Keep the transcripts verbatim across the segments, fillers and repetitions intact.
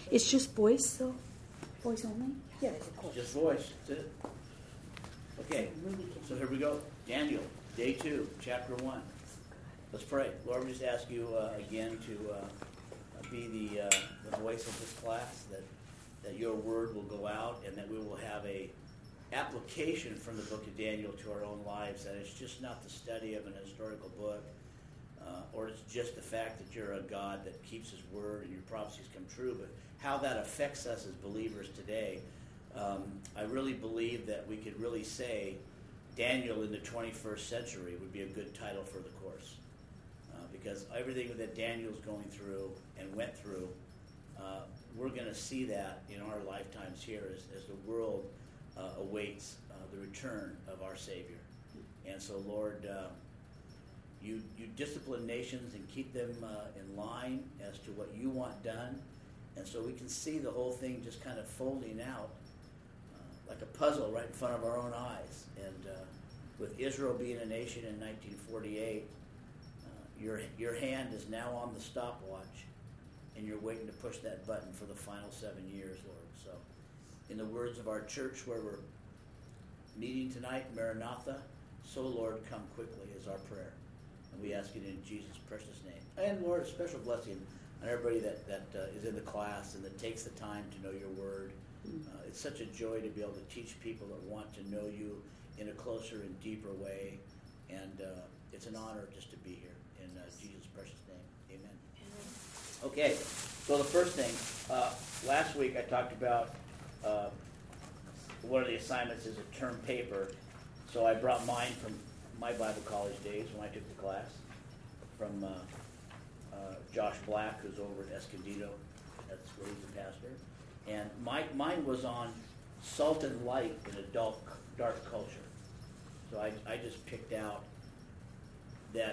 It's just voice, so voice only? Yes, of course. Just voice. That's it. Okay, so here we go. Daniel, day two, chapter one. Let's pray. Lord, we just ask you uh, again to uh, be the, uh, the voice of this class, that, that your word will go out and that we will have a application from the book of Daniel to our own lives, that it's just not the study of an historical book, uh, or it's just the fact that you're a God that keeps his word and your prophecies come true, but how that affects us as believers today. Um, I really believe that we could really say Daniel in the twenty-first century would be a good title for the course, uh, because everything that Daniel's going through and went through, uh, we're going to see that in our lifetimes here as, as the world Uh, awaits uh, the return of our Savior. And so, Lord, uh, you you discipline nations and keep them uh, in line as to what you want done. And so we can see the whole thing just kind of folding out uh, like a puzzle right in front of our own eyes. And uh, with Israel being a nation in nineteen forty-eight, uh, your your hand is now on the stopwatch, and you're waiting to push that button for the final seven years, Lord. So, in the words of our church where we're meeting tonight, Maranatha, so Lord, come quickly is our prayer. And we ask it in Jesus' precious name. And Lord, a special blessing on everybody that, that uh, is in the class and that takes the time to know your word. Uh, it's such a joy to be able to teach people that want to know you in a closer and deeper way. And uh, it's an honor just to be here. In uh, Jesus' precious name, amen. Okay, so the first thing, uh, last week I talked about Uh, one of the assignments is a term paper, so I brought mine from my Bible college days when I took the class from uh, uh, Josh Black, who's over at Escondido. That's where he's a pastor. And my, mine was on salt and light in a dark, dark culture. So I, I just picked out that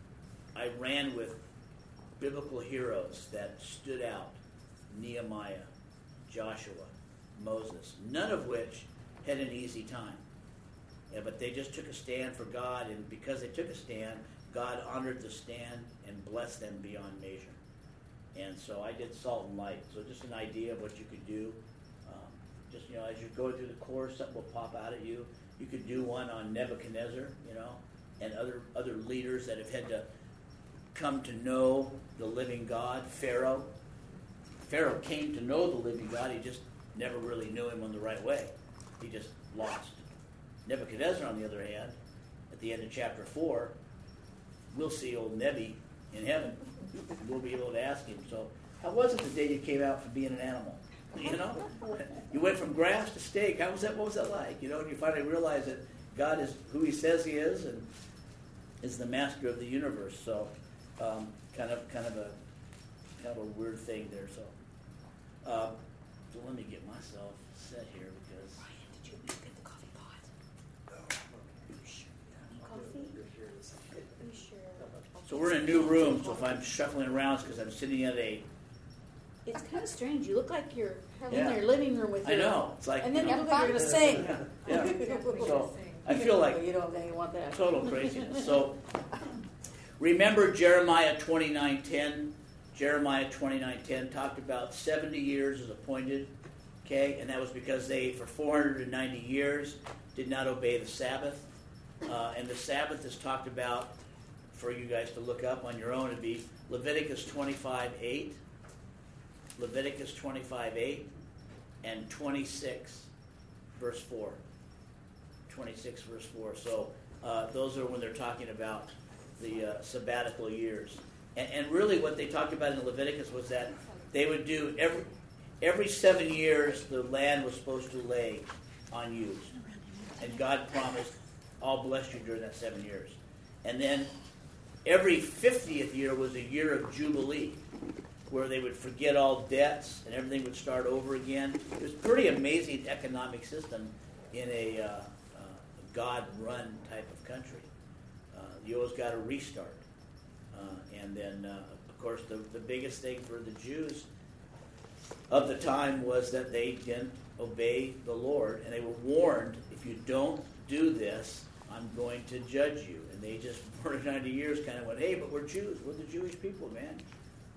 I ran with biblical heroes that stood out: Nehemiah, Joshua, Moses, none of which had an easy time. Yeah, but they just took a stand for God, and because they took a stand, God honored the stand and blessed them beyond measure. And so I did salt and light. So just an idea of what you could do. Um, just, you know, as you go through the course, something will pop out at you. You could do one on Nebuchadnezzar, you know, and other, other leaders that have had to come to know the living God. Pharaoh. Pharaoh came to know the living God. He just never really knew him on the right way. He just lost. Nebuchadnezzar, on the other hand, at the end of chapter four, we'll see old Nebi in heaven. We'll be able to ask him, so how was it the day you came out from being an animal? You know? You went from grass to steak. How was that? What was that like? You know, and you finally realize that God is who he says he is and is the master of the universe. So um, kind of kind of a kind of a weird thing there. So uh, So let me get myself set here because... Ryan, did you get the coffee pot? No. Coffee? Are you sure? So we're in a new room, so if I'm shuffling around, it's because I'm sitting at a... It's kind of strange. You look like you're Yeah. in your living room with I your... know. It's like... And then you you know, look like you're going to sing. Yeah. yeah. So I feel like You don't think you want that. total craziness. So remember Jeremiah twenty-nine ten? Jeremiah twenty-nine ten talked about seventy years as appointed, okay, and that was because they, for four hundred ninety years, did not obey the Sabbath. Uh, and the Sabbath is talked about, for you guys to look up on your own, it'd be Leviticus twenty-five eight, Leviticus twenty-five eight, and twenty-six, verse four. twenty-six, verse four. So uh, those are when they're talking about the uh, sabbatical years. And, and really what they talked about in Leviticus was that they would do every every seven years the land was supposed to lay unused. And God promised, I'll bless you during that seven years. And then every fiftieth year was a year of Jubilee, where they would forget all debts and everything would start over again. It was a pretty amazing economic system in a uh, uh, God-run type of country. Uh, you always got to restart. Uh, and then, uh, of course, the, the biggest thing for the Jews of the time was that they didn't obey the Lord. And they were warned, if you don't do this, I'm going to judge you. And they just, for ninety years, kind of went, hey, but we're Jews. We're the Jewish people, man.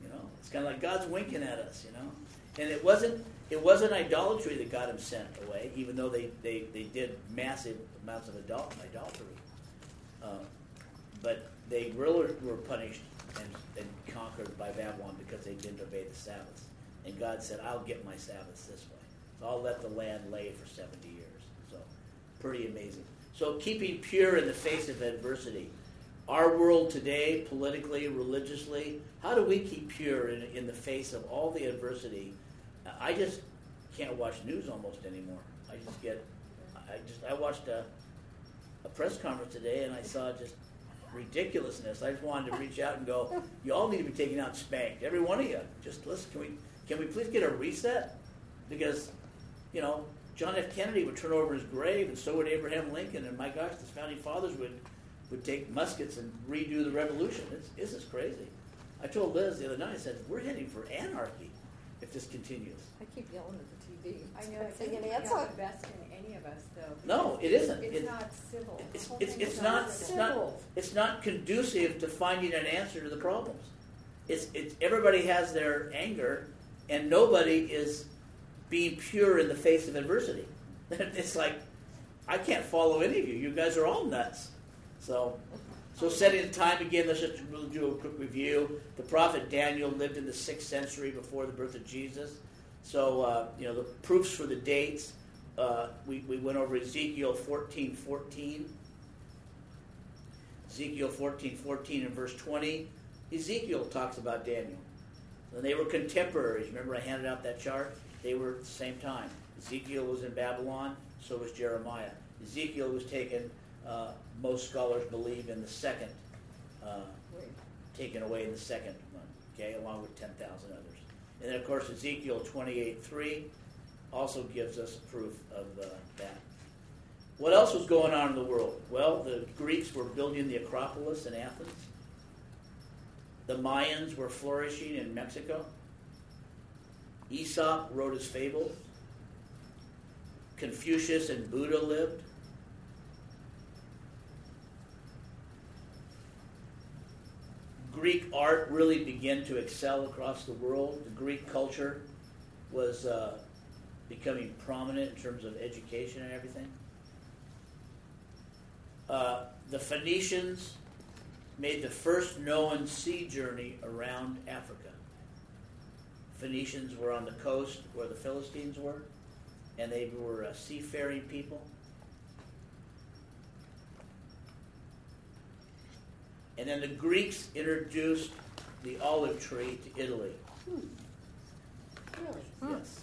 You know, it's kind of like God's winking at us. You know, and it wasn't it wasn't idolatry that got him sent away, even though they, they, they did massive amounts of adul- idolatry. Uh, but they really were punished and, and conquered by Babylon because they didn't obey the Sabbath. And God said, I'll get my Sabbaths this way. So I'll let the land lay for seventy years. So pretty amazing. So keeping pure in the face of adversity. Our world today, politically, religiously, how do we keep pure in, in the face of all the adversity? I just can't watch news almost anymore. I just get, I just, I watched a, a press conference today and I saw just ridiculousness. I just wanted to reach out and go, you all need to be taken out and spanked. Every one of you. Just listen, can we, can we please get a reset? Because, you know, John F. Kennedy would turn over his grave, and so would Abraham Lincoln, and my gosh, the founding fathers would, would take muskets and redo the revolution. It's, this is crazy. I told Liz the other night, I said, we're heading for anarchy if this continues. I keep yelling at the T V. I know it Saying doesn't an have answer. the best in any of us, though. No, it isn't. It's It- not civil. The It's, whole it's, thing it's is not it's not Civil. it's not conducive to finding an answer to the problems. It's it's everybody has their anger, and nobody is being pure in the face of adversity. It's like, I can't follow any of you. You guys are all nuts. So, so setting the time again. Let's just do a quick review. The prophet Daniel lived in the sixth century before the birth of Jesus. So uh, you know the proofs for the dates. Uh, we, we went over Ezekiel fourteen fourteen. Ezekiel fourteen fourteen and verse twenty. Ezekiel talks about Daniel. And they were contemporaries. Remember I handed out that chart? They were at the same time. Ezekiel was in Babylon, so was Jeremiah. Ezekiel was taken, uh, most scholars believe, in the second, uh, taken away in the second one, okay, along with ten thousand others. And then, of course, Ezekiel twenty-eight three also gives us proof of uh, that. What else was going on in the world? Well, the Greeks were building the Acropolis in Athens. The Mayans were flourishing in Mexico. Aesop wrote his fables. Confucius and Buddha lived. Greek art really began to excel across the world. The Greek culture was uh, becoming prominent in terms of education and everything. Uh, the Phoenicians made the first known sea journey around Africa. Phoenicians were on the coast where the Philistines were, and they were uh, seafaring people. And then the Greeks introduced the olive tree to Italy. Hmm. Really? Yes.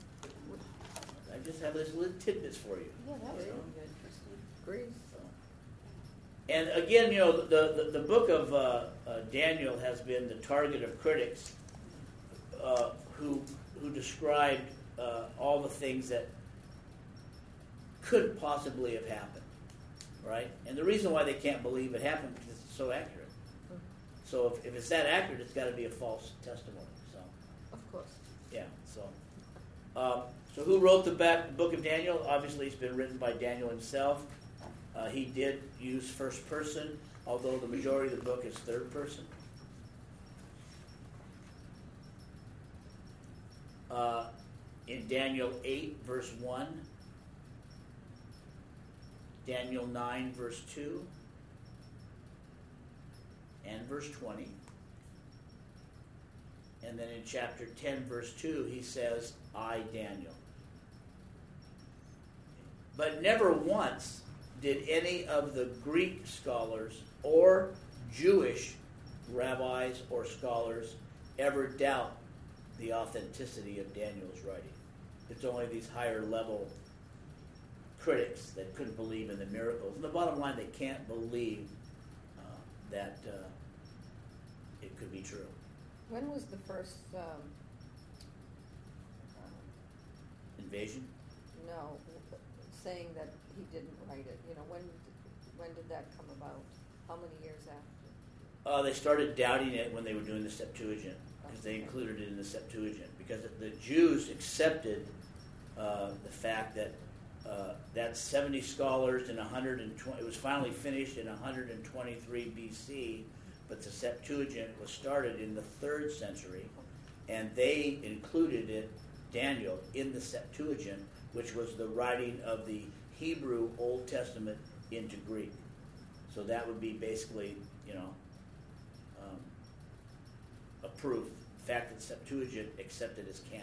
I just have this little tidbits for you. Yeah, that was So, interesting. Greece. so. And again, you know, the, the, the book of uh, uh, Daniel has been the target of critics uh, who who described uh, all the things that could possibly have happened, right? And the reason why they can't believe it happened is because it's so accurate. So if, if it's that accurate, it's got to be a false testimony. So, Of course. yeah. So, um, so who wrote the back, book of Daniel? Obviously, it's been written by Daniel himself. Uh, he did use first person, although the majority of the book is third person. Uh, in Daniel eight, verse one, Daniel nine, verse two, and verse twenty. And then in chapter ten, verse two, he says, I, Daniel. But never once did any of the Greek scholars or Jewish rabbis or scholars ever doubt the authenticity of Daniel's writing. It's only these higher level critics that couldn't believe in the miracles. And the bottom line, they can't believe uh, that uh, it could be true. When was the first, um, uh, Invasion? no, saying that he didn't write it? You know, when, when did that come about? How many years after? Uh, they started doubting it when they were doing the Septuagint, because they included it in the Septuagint, because the Jews accepted uh, the fact that uh, that seventy scholars in one hundred twenty, it was finally finished in one hundred twenty-three B C but the Septuagint was started in the third century, and they included it, Daniel, in the Septuagint, which was the writing of the Hebrew Old Testament into Greek. So that would be basically, you know, um, a proof, the fact that Septuagint accepted as canon.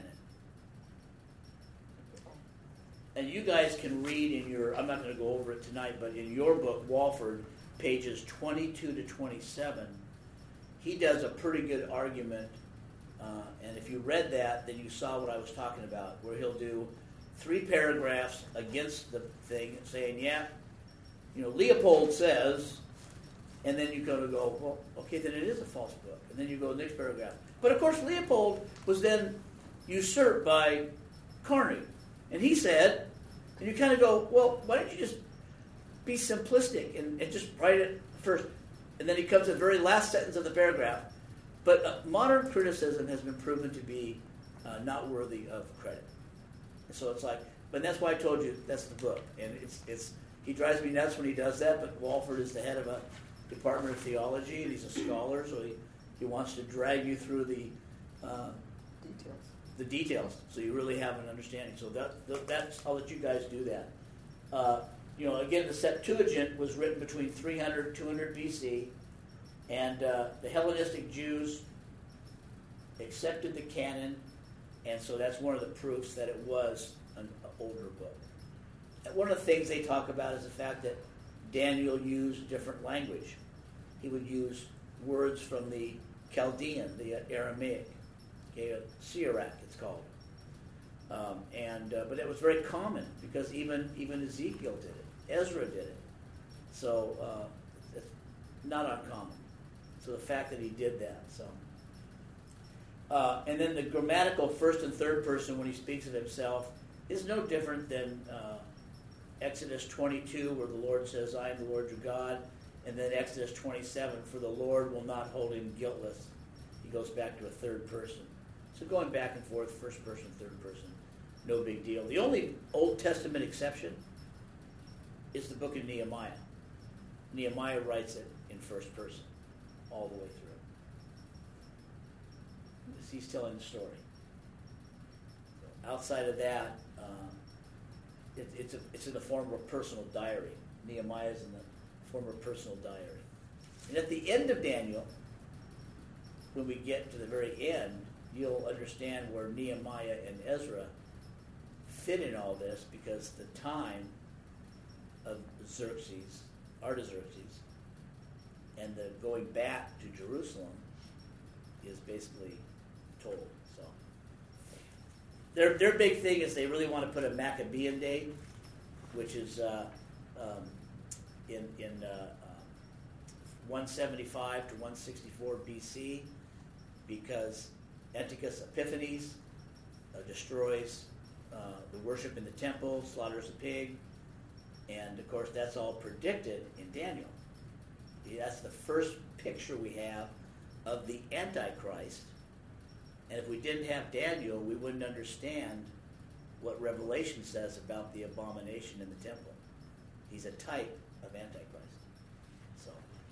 And you guys can read in your, I'm not going to go over it tonight, but in your book, Walford, pages twenty-two to twenty-seven, he does a pretty good argument. Uh, and if you read that, then you saw what I was talking about, where he'll do three paragraphs against the thing, saying, yeah, you know, Leopold says, and then you're going to go, well, okay, then it is a false book. And then you go to the next paragraph. But of course, Leopold was then usurped by Carney. And he said, and you kind of go, well, why don't you just be simplistic and, and just write it first? And then he comes to the very last sentence of the paragraph. But uh, modern criticism has been proven to be uh, not worthy of credit. So it's like, but that's why I told you that's the book. And it's it's he drives me nuts when he does that, but Walford is the head of a department of theology, and he's a scholar, so he, he wants to drag you through the uh, Details. the details, so you really have an understanding. So that, that that's I'll let you guys do that. Uh, you know, again, the Septuagint was written between three hundred, two hundred B C, and uh, the Hellenistic Jews accepted the canon, and so that's one of the proofs that it was an older book. And one of the things they talk about is the fact that Daniel used different language. He would use words from the Chaldean, the Aramaic, okay, Syriac it's called. Um, and uh, but it was very common because even even Ezekiel did it, Ezra did it. So uh, it's not uncommon. So the fact that he did that, so. Uh, and then the grammatical first and third person when he speaks of himself is no different than uh, Exodus twenty-two, where the Lord says, I am the Lord your God, and then Exodus twenty-seven, for the Lord will not hold him guiltless. He goes back to a third person. So going back and forth, first person, third person, no big deal. The only Old Testament exception is the book of Nehemiah. Nehemiah writes it in first person all the way through. He's telling the story. Outside of that, um, it, it's a, it's in the form of a personal diary. Nehemiah is in the form of a personal diary. And at the end of Daniel, when we get to the very end, you'll understand where Nehemiah and Ezra fit in all this, because the time of Xerxes, Artaxerxes, and the going back to Jerusalem is basically told. So their their big thing is they really want to put a Maccabean date, which is uh, um, in in uh, uh, one seventy-five to one sixty-four B C, because Antiochus Epiphanes uh, destroys uh, the worship in the temple, slaughters a pig, and of course that's all predicted in Daniel. That's the first picture we have of the Antichrist. And if we didn't have Daniel, we wouldn't understand what Revelation says about the abomination in the temple. He's a type of Antichrist. So,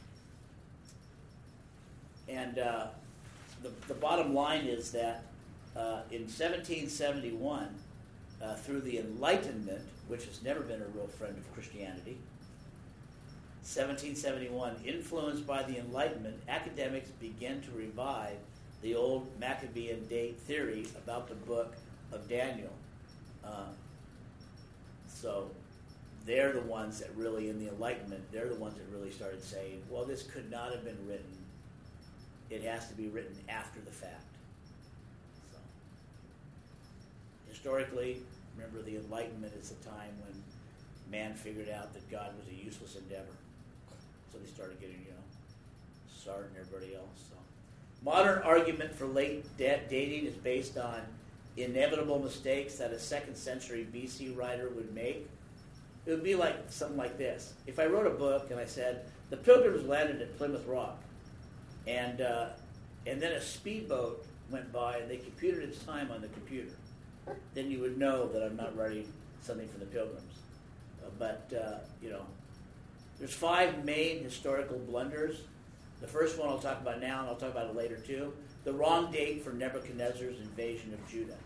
and uh, the, the bottom line is that uh, in seventeen seventy-one, uh, through the Enlightenment, which has never been a real friend of Christianity, seventeen seventy-one, influenced by the Enlightenment, academics began to revive the old Maccabean date theory about the book of Daniel. Uh, so they're the ones that really, in the Enlightenment, they're the ones that really started saying, well, this could not have been written. It has to be written after the fact. So historically, remember, the Enlightenment is the time when man figured out that God was a useless endeavor. So they started getting, you know, Sartre and everybody else. So modern argument for late da- dating is based on inevitable mistakes that a second century B C writer would make. It would be like something like this. If I wrote a book and I said, the Pilgrims landed at Plymouth Rock, and uh, and then a speedboat went by and they computed its time on the computer, then you would know that I'm not writing something for the Pilgrims. Uh, but, uh, you know, there's five main historical blunders The first one I'll talk about now, and I'll talk about it later too. The wrong date for Nebuchadnezzar's invasion of Judah.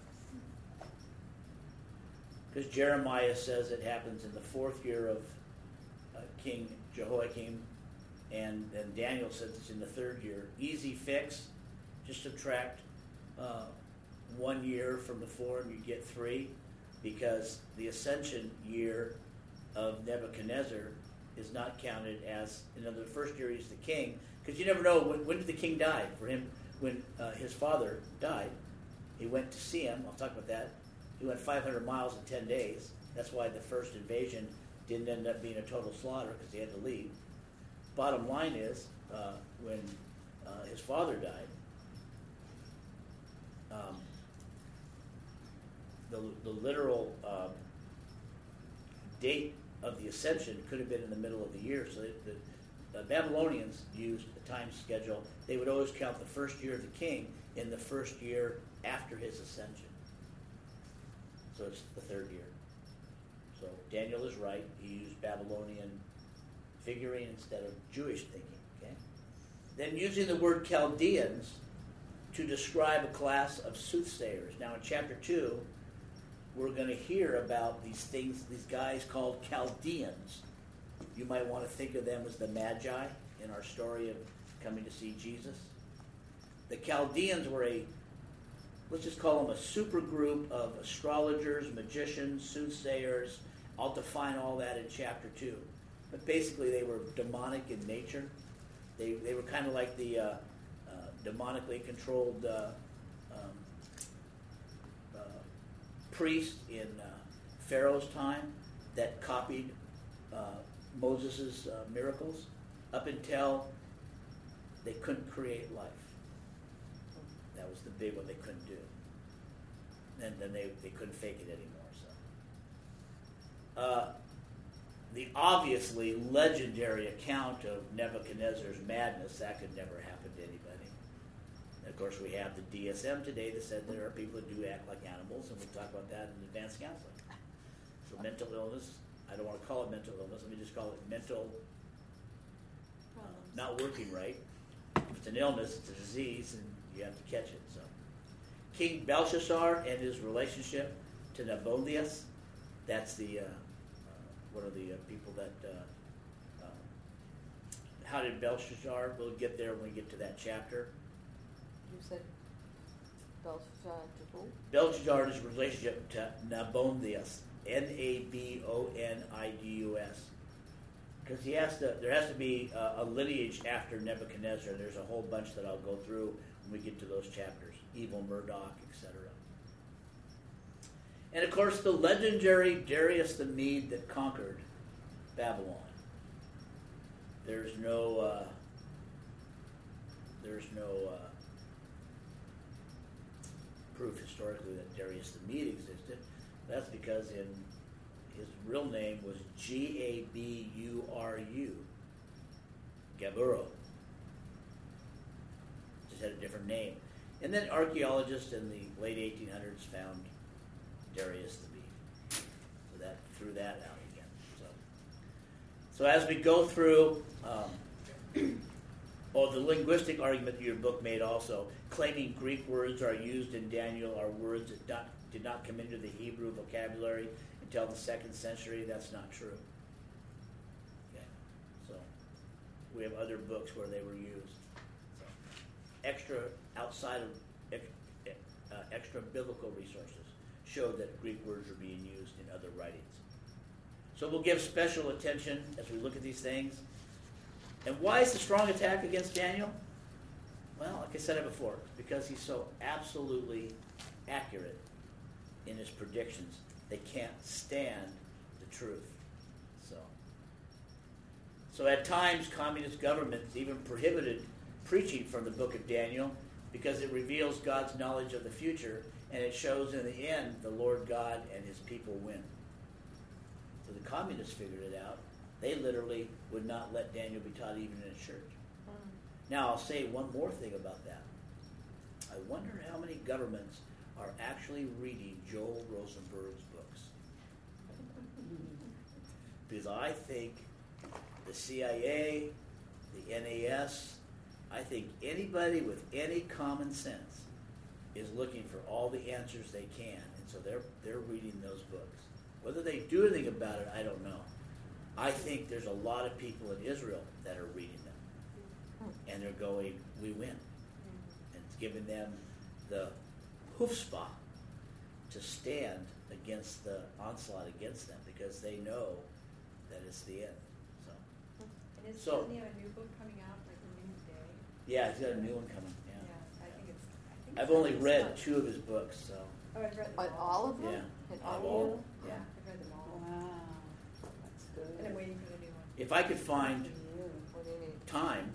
Because Jeremiah says it happens in the fourth year of uh, King Jehoiakim, and then Daniel says it's in the third year. Easy fix, just subtract uh, one year from the four and you get three, because the ascension year of Nebuchadnezzar is not counted as, you know, the first year he's the king, because you never know, when, when did the king die? For him, when uh, his father died, he went to see him. I'll talk about that. He went five hundred miles in ten days. That's why the first invasion didn't end up being a total slaughter, because he had to leave. Bottom line is, uh, when uh, his father died, um, the, the literal um, date of the ascension could have been in the middle of the year. So the, the Babylonians used a time schedule. They would always count the first year of the king in the first year after his ascension. So it's the third year. So Daniel is right. He used Babylonian figuring instead of Jewish thinking. Okay. Then using the word Chaldeans to describe a class of soothsayers. Now in chapter two, we're going to hear about these things, these guys called Chaldeans. You might want to think of them as the Magi in our story of coming to see Jesus. The Chaldeans were a, let's just call them a super group of astrologers, magicians, soothsayers. I'll define all that in chapter two. But basically they were demonic in nature. They they were kind of like the uh, uh, demonically controlled uh, um, uh, priest in uh, Pharaoh's time that copied uh, Moses' uh, miracles up until they couldn't create life. That was the big one they couldn't do. And then they, they couldn't fake it anymore. So, uh, the obviously legendary account of Nebuchadnezzar's madness, that could never happen to anybody. And of course, we have the D S M today that said there are people that do act like animals, and we'll talk about that in advanced counseling. So mental illness, I don't want to call it mental illness, let me just call it mental uh, not working right. If it's an illness, it's a disease, and you have to catch it. So, King Belshazzar and his relationship to Nabonidus, that's the uh, uh, one of the uh, people that. Uh, uh, how did Belshazzar? We'll get there when we get to that chapter. You said Belshazzar to who? Belshazzar and his relationship to Nabonidus, N A B O N I D U S. Because he has to, there has to be a, a lineage after Nebuchadnezzar. There's a whole bunch that I'll go through when we get to those chapters. Evil Murdoch, et cetera. And of course, the legendary Darius the Mede that conquered Babylon. There's no, uh, there's no uh, proof historically that Darius the Mede existed. That's because in his real name was G A B U R U, Gaburo. Just had a different name. And then archaeologists in the late eighteen hundreds found Darius the Mede. So that threw that out again. So, so as we go through, um, oh, the linguistic argument that your book made also, claiming Greek words are used in Daniel are words that not, did not come into the Hebrew vocabulary until the second century. That's not true. Okay. So we have other books where they were used. So, extra outside of uh, extra biblical resources showed that Greek words are being used in other writings. So we'll give special attention as we look at these things. And why is the strong attack against Daniel? Well, like I said it before, because he's so absolutely accurate in his predictions. They can't stand the truth. So, so at times, communist governments even prohibited preaching from the book of Daniel because it reveals God's knowledge of the future, and it shows in the end the Lord God and his people win. So the communists figured it out. They literally would not let Daniel be taught even in a church. Mm. Now, I'll say one more thing about that. I wonder how many governments are actually reading Joel Rosenberg's books. Because I think the C I A, the N A S. I think anybody with any common sense is looking for all the answers they can, and so they're they're reading those books. Whether they do anything about it, I don't know. I think there's a lot of people in Israel that are reading them, and they're going, "We win," and it's giving them the chutzpah to stand against the onslaught against them because they know that it's the end. So, And is, So- doesn't he have a new book coming out, like a new day? yeah, he's got a new one coming. Yeah, Yeah, I think it's, I think. I've it's only this read month. two of his books, so Oh, I've read them On all. all of them? Yeah. In On all all. of them? Yeah, I've read them all. Wow, that's good. And I'm waiting for the new one. if I could find What do you need? time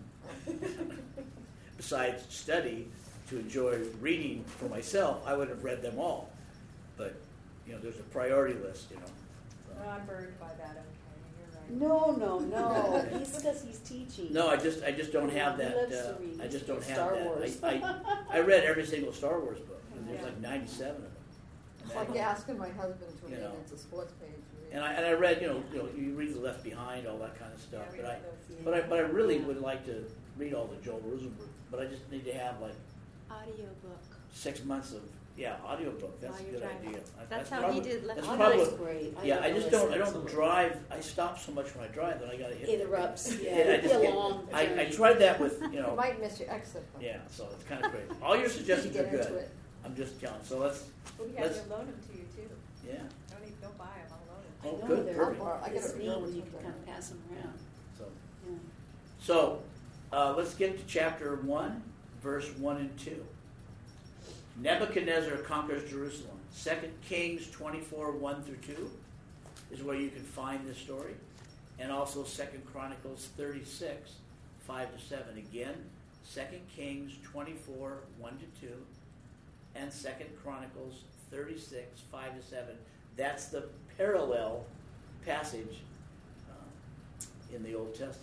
besides study to enjoy reading for myself, I would have read them all. But you know, there's a priority list, you know. So. No, I'm burned by that, okay, you're right. No, no, no. He's because he's teaching. No, I just I just don't have He that. loves Uh, to read. I just don't have Star that. Wars. I, I I read every single Star Wars book, and there's Yeah. like ninety-seven of them. It's like asking my husband to You read know. into sports page. you read. And I and I read, you know, you know, you read the Left Behind, all that kind of stuff. Yeah, we but I read those. but I but I really Yeah. would like to read all the Joel Rosenberg. But I just need to have like Audiobook. six months of yeah audiobook. That's While a you're good driving. idea. I- That's how probably, he did Left That's Oh, Behind. probably that's great. yeah. I just don't I listen don't to it. drive. I stop so much when I drive that I got to hit. Interrupts. Yeah, Yeah, I it'd just be a get- long I, I journey. tried that with you You know. might miss your exit. but Yeah, so it's kind of great. All your you suggestions are get into good. it. I'm just telling. So let's Well, we have Let's- to loan them to you too. yeah. Don't even, don't buy them, I'll loan them. I Oh, know, good, they're- perfect. I get It's it neat for when you Joel can kind of pass them around. So Yeah. so uh, let's get to chapter one, verse one and two. Nebuchadnezzar conquers Jerusalem. Second Kings twenty-four, one through two is where you can find this story. And also Second Chronicles thirty-six, five to seven. Again, Second Kings twenty-four, one to two, and Second Chronicles thirty-six, five to seven. That's the parallel passage uh, in the Old Testament.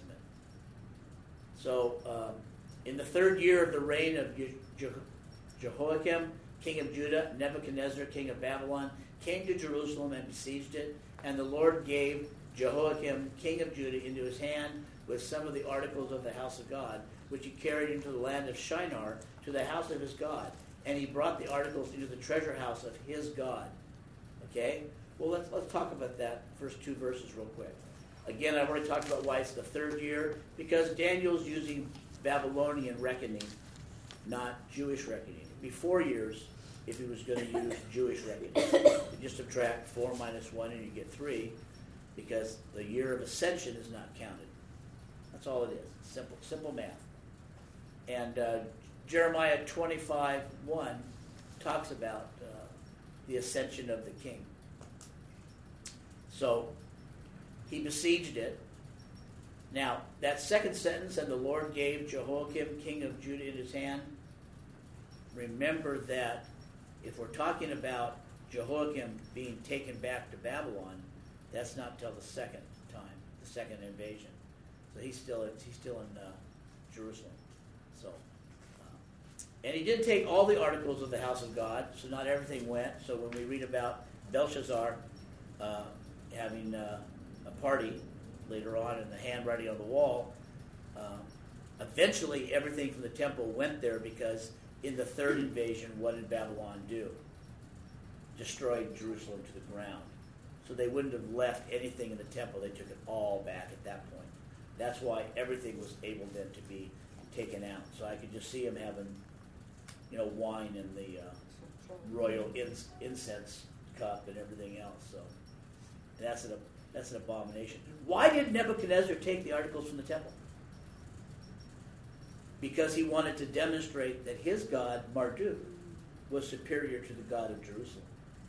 So, um, in the third year of the reign of Je- Je- Jehoiakim, king of Judah, Nebuchadnezzar, king of Babylon, came to Jerusalem and besieged it. And the Lord gave Jehoiakim, king of Judah, into his hand with some of the articles of the house of God, which he carried into the land of Shinar, to the house of his God. And he brought the articles into the treasure house of his God. Okay? Well, let's, let's talk about that first two verses real quick. Again, I've already talked about why it's the third year, because Daniel's using Babylonian reckoning, not Jewish reckoning. It'd be four years if he was going to use Jewish reckoning. You just subtract four minus one and you get three, because the year of ascension is not counted. That's all it is. Simple, simple math. And uh, Jeremiah twenty-five, one talks about uh, the ascension of the king. So he besieged it. Now, that second sentence, and the Lord gave Jehoiakim, king of Judah, in his hand. Remember that if we're talking about Jehoiakim being taken back to Babylon, that's not till the second time, the second invasion. So he's still he's still in uh, Jerusalem. So, uh, and he did take all the articles of the house of God. So not everything went. So when we read about Belshazzar uh, having uh, a party later on in the handwriting on the wall, uh, eventually everything from the temple went there, because in the third invasion, what did Babylon do? Destroyed Jerusalem to the ground. So they wouldn't have left anything in the temple. They took it all back at that point. That's why everything was able then to be taken out. So I could just see him having, you know, wine in the uh, royal ins- incense cup and everything else. So that's an that's an abomination. Why did Nebuchadnezzar take the articles from the temple? Because he wanted to demonstrate that his god, Marduk, was superior to the God of Jerusalem.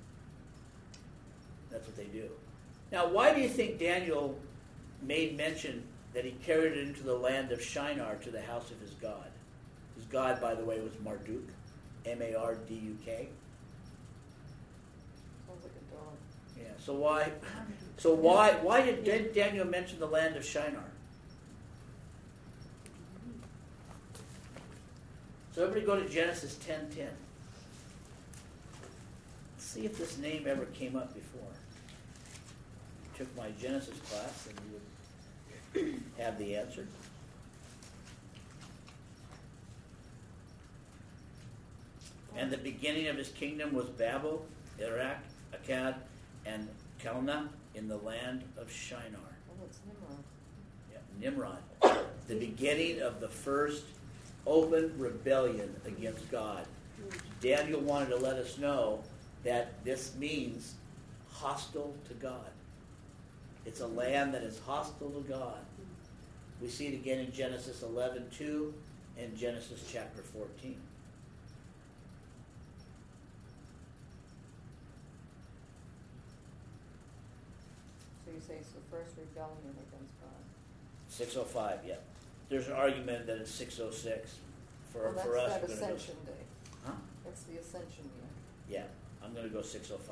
That's what they do. Now, why do you think Daniel made mention that he carried it into the land of Shinar to the house of his God? His God, by the way, was Marduk, M A R D U K. Sounds like a dog. Yeah. So why? So why? Why did Dan- Daniel mention the land of Shinar? So everybody go to Genesis ten ten. See if this name ever came up before. You took my Genesis class and you would have the answer. And the beginning of his kingdom was Babel, Iraq, Akkad, and Calneh in the land of Shinar. Oh, it's Nimrod. Yeah, Nimrod. The beginning of the first open rebellion against God. Daniel wanted to let us know that this means hostile to God. It's a land that is hostile to God. We see it again in Genesis eleven two and Genesis chapter fourteen. So you say it's the first rebellion against God. six oh five, yeah. There's an argument that it's six oh six. For, Well, for that's us, that we're gonna go- Ascension Day. Huh? That's the Ascension year. Yeah, I'm going to go six oh five.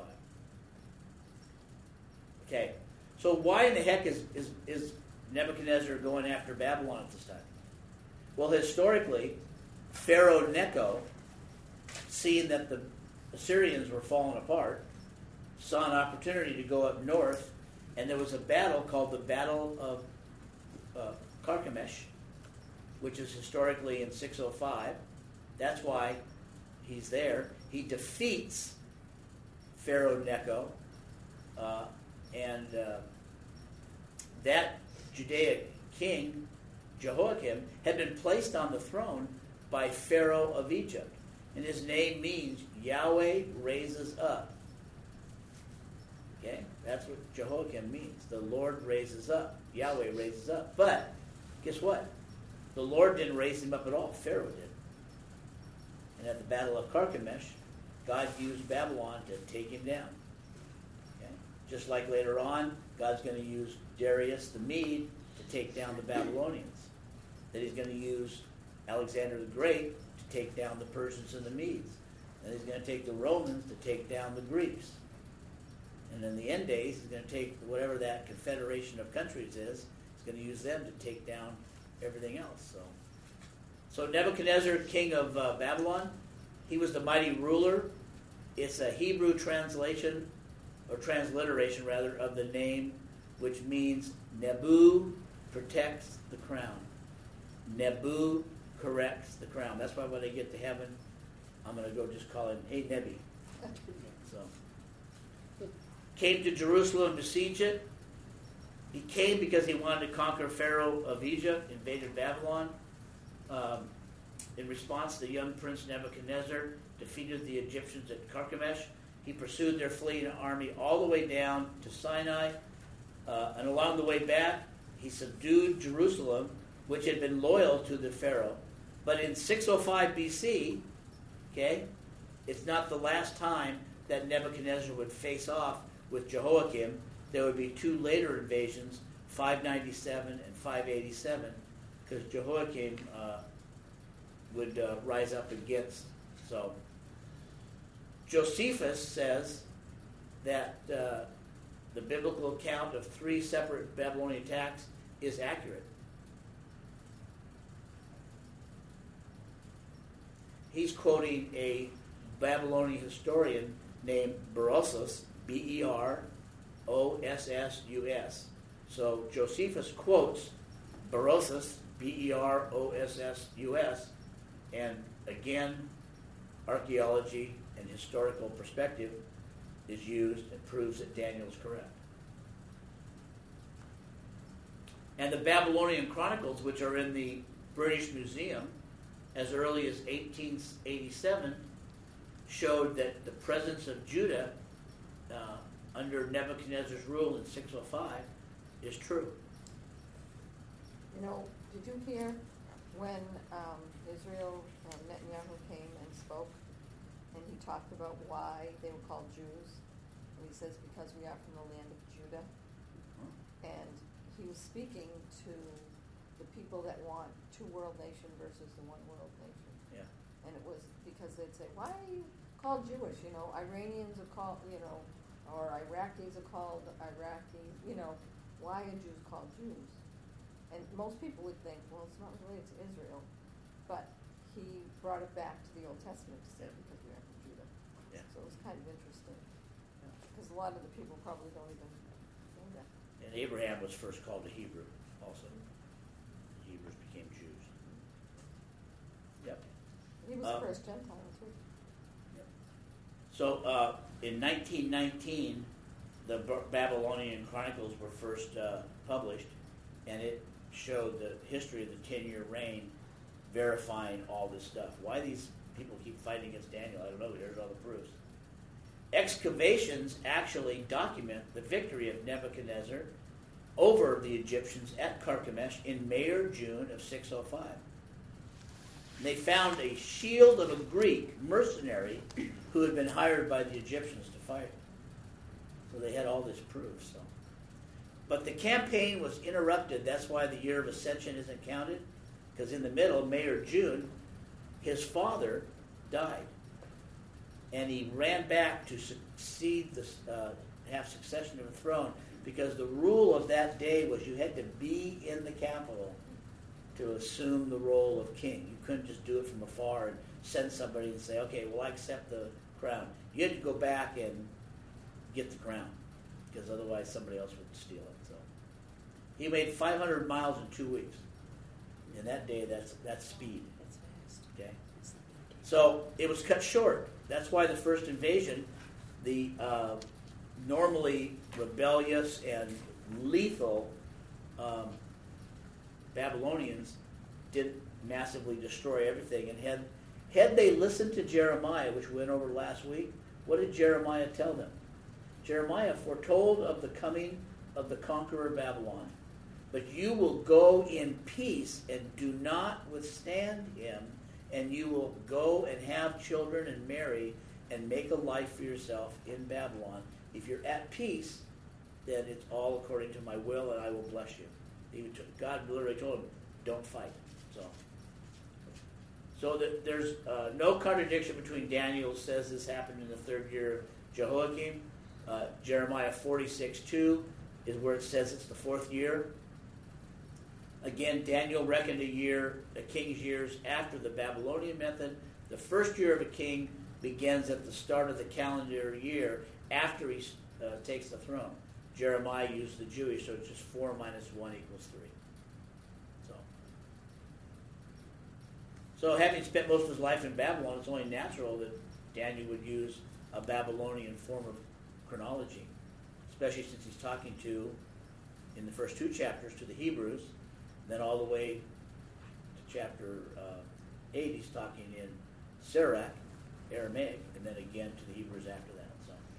Okay, so why in the heck is, is, is Nebuchadnezzar going after Babylon at this time? Well, historically, Pharaoh Necho, seeing that the Assyrians were falling apart, saw an opportunity to go up north, and there was a battle called the Battle of uh, Carchemish, which is historically in six oh five. That's why he's there. He defeats Pharaoh Necho, uh, and uh, that Judaic king, Jehoiakim, had been placed on the throne by Pharaoh of Egypt. And his name means Yahweh raises up. Okay? That's what Jehoiakim means. The Lord raises up. Yahweh raises up. But, guess what? The Lord didn't raise him up at all. Pharaoh did. And at the Battle of Carchemish, God used Babylon to take him down. Okay? Just like later on, God's going to use Darius the Mede to take down the Babylonians. That he's going to use Alexander the Great to take down the Persians and the Medes. And he's going to take the Romans to take down the Greeks. And in the end days, he's going to take whatever that confederation of countries is, he's going to use them to take down everything else. So, so Nebuchadnezzar, king of uh, Babylon, he was the mighty ruler. It's a Hebrew translation, or transliteration rather, of the name, which means Nebu protects the crown. Nebu corrects the crown. That's why when I get to heaven, I'm going to go just call him, hey, Nebi. So, came to Jerusalem to besiege it. He came because he wanted to conquer Pharaoh of Egypt, invaded Babylon. Um, in response, the young prince Nebuchadnezzar defeated the Egyptians at Carchemish. He pursued their fleeing army all the way down to Sinai. Uh, and along the way back, he subdued Jerusalem, which had been loyal to the Pharaoh. But in six oh five B C, okay, it's not the last time that Nebuchadnezzar would face off with Jehoiakim. There would be two later invasions, five ninety-seven and five eighty-seven, because Jehoiakim uh, would uh, rise up against. So Josephus says that uh, the biblical account of three separate Babylonian attacks is accurate. He's quoting a Babylonian historian named Berosus, B E R O S S U S. So Josephus quotes Berosus, B E R O S S U S, and again, archaeology and historical perspective is used and proves that Daniel is correct. And the Babylonian Chronicles, which are in the British Museum, as early as eighteen eighty-seven, showed that the presence of Judah uh, under Nebuchadnezzar's rule in six oh five is true. You know, did you hear when um, Israel, uh, Netanyahu came and spoke, and he talked about why they were called Jews? And he says, because we are from the land of Judah. Huh? And he was speaking to the people that want two world nation versus the one world nation. Yeah. And it was because they'd say, why are you called Jewish? You know, Iranians are called, you know, or Iraqis are called Iraqi, you know, why are Jews called Jews? And most people would think, well, it's not related to Israel. But he brought it back to the Old Testament to say, Yeah. because we are from Judah. Yeah. So it was kind of interesting. Yeah. Because a lot of the people probably don't even know that. And Abraham was first called a Hebrew also. The Hebrews became Jews. Yep. He was Um, the first Gentile, too. So uh, in nineteen nineteen, the B- Babylonian Chronicles were first uh, published, and it showed the history of the ten-year reign, verifying all this stuff. Why these people keep fighting against Daniel, I don't know, but there's all the proofs. Excavations actually document the victory of Nebuchadnezzar over the Egyptians at Carchemish in May or June of six oh five. They found a shield of a Greek mercenary who had been hired by the Egyptians to fight. So they had all this proof. So, but the campaign was interrupted. That's why the year of ascension isn't counted, because in the middle, May or June, his father died, and he ran back to succeed the uh, have succession of the throne, because the rule of that day was you had to be in the capital to assume the role of king. You couldn't just do it from afar and send somebody and say, okay, well, I accept the crown. You had to go back and get the crown, because otherwise somebody else would steal it. So he made five hundred miles in two weeks. In that day, that's that's speed. Okay, so it was cut short. That's why the first invasion, the uh, normally rebellious and lethal um, Babylonians did massively destroy everything. And had had they listened to Jeremiah, which we went over last week, what did Jeremiah tell them? Jeremiah foretold of the coming of the conqueror Babylon. But you will go in peace and do not withstand him, and you will go and have children and marry and make a life for yourself in Babylon. If you're at peace, then it's all according to my will, and I will bless you. He, God literally told him, don't fight. So, so that there's uh, no contradiction between Daniel says this happened in the third year of Jehoiakim. Uh, Jeremiah forty-six two is where it says it's the fourth year. Again, Daniel reckoned a year, a king's years after the Babylonian method. The first year of a king begins at the start of the calendar year after he uh, takes the throne. Jeremiah used the Jewish, so it's just four minus one equals three. So, so having spent most of his life in Babylon, it's only natural that Daniel would use a Babylonian form of chronology, especially since he's talking to, in the first two chapters, to the Hebrews, then all the way to chapter uh, eight, he's talking in Syriac, Aramaic, and then again to the Hebrews after that.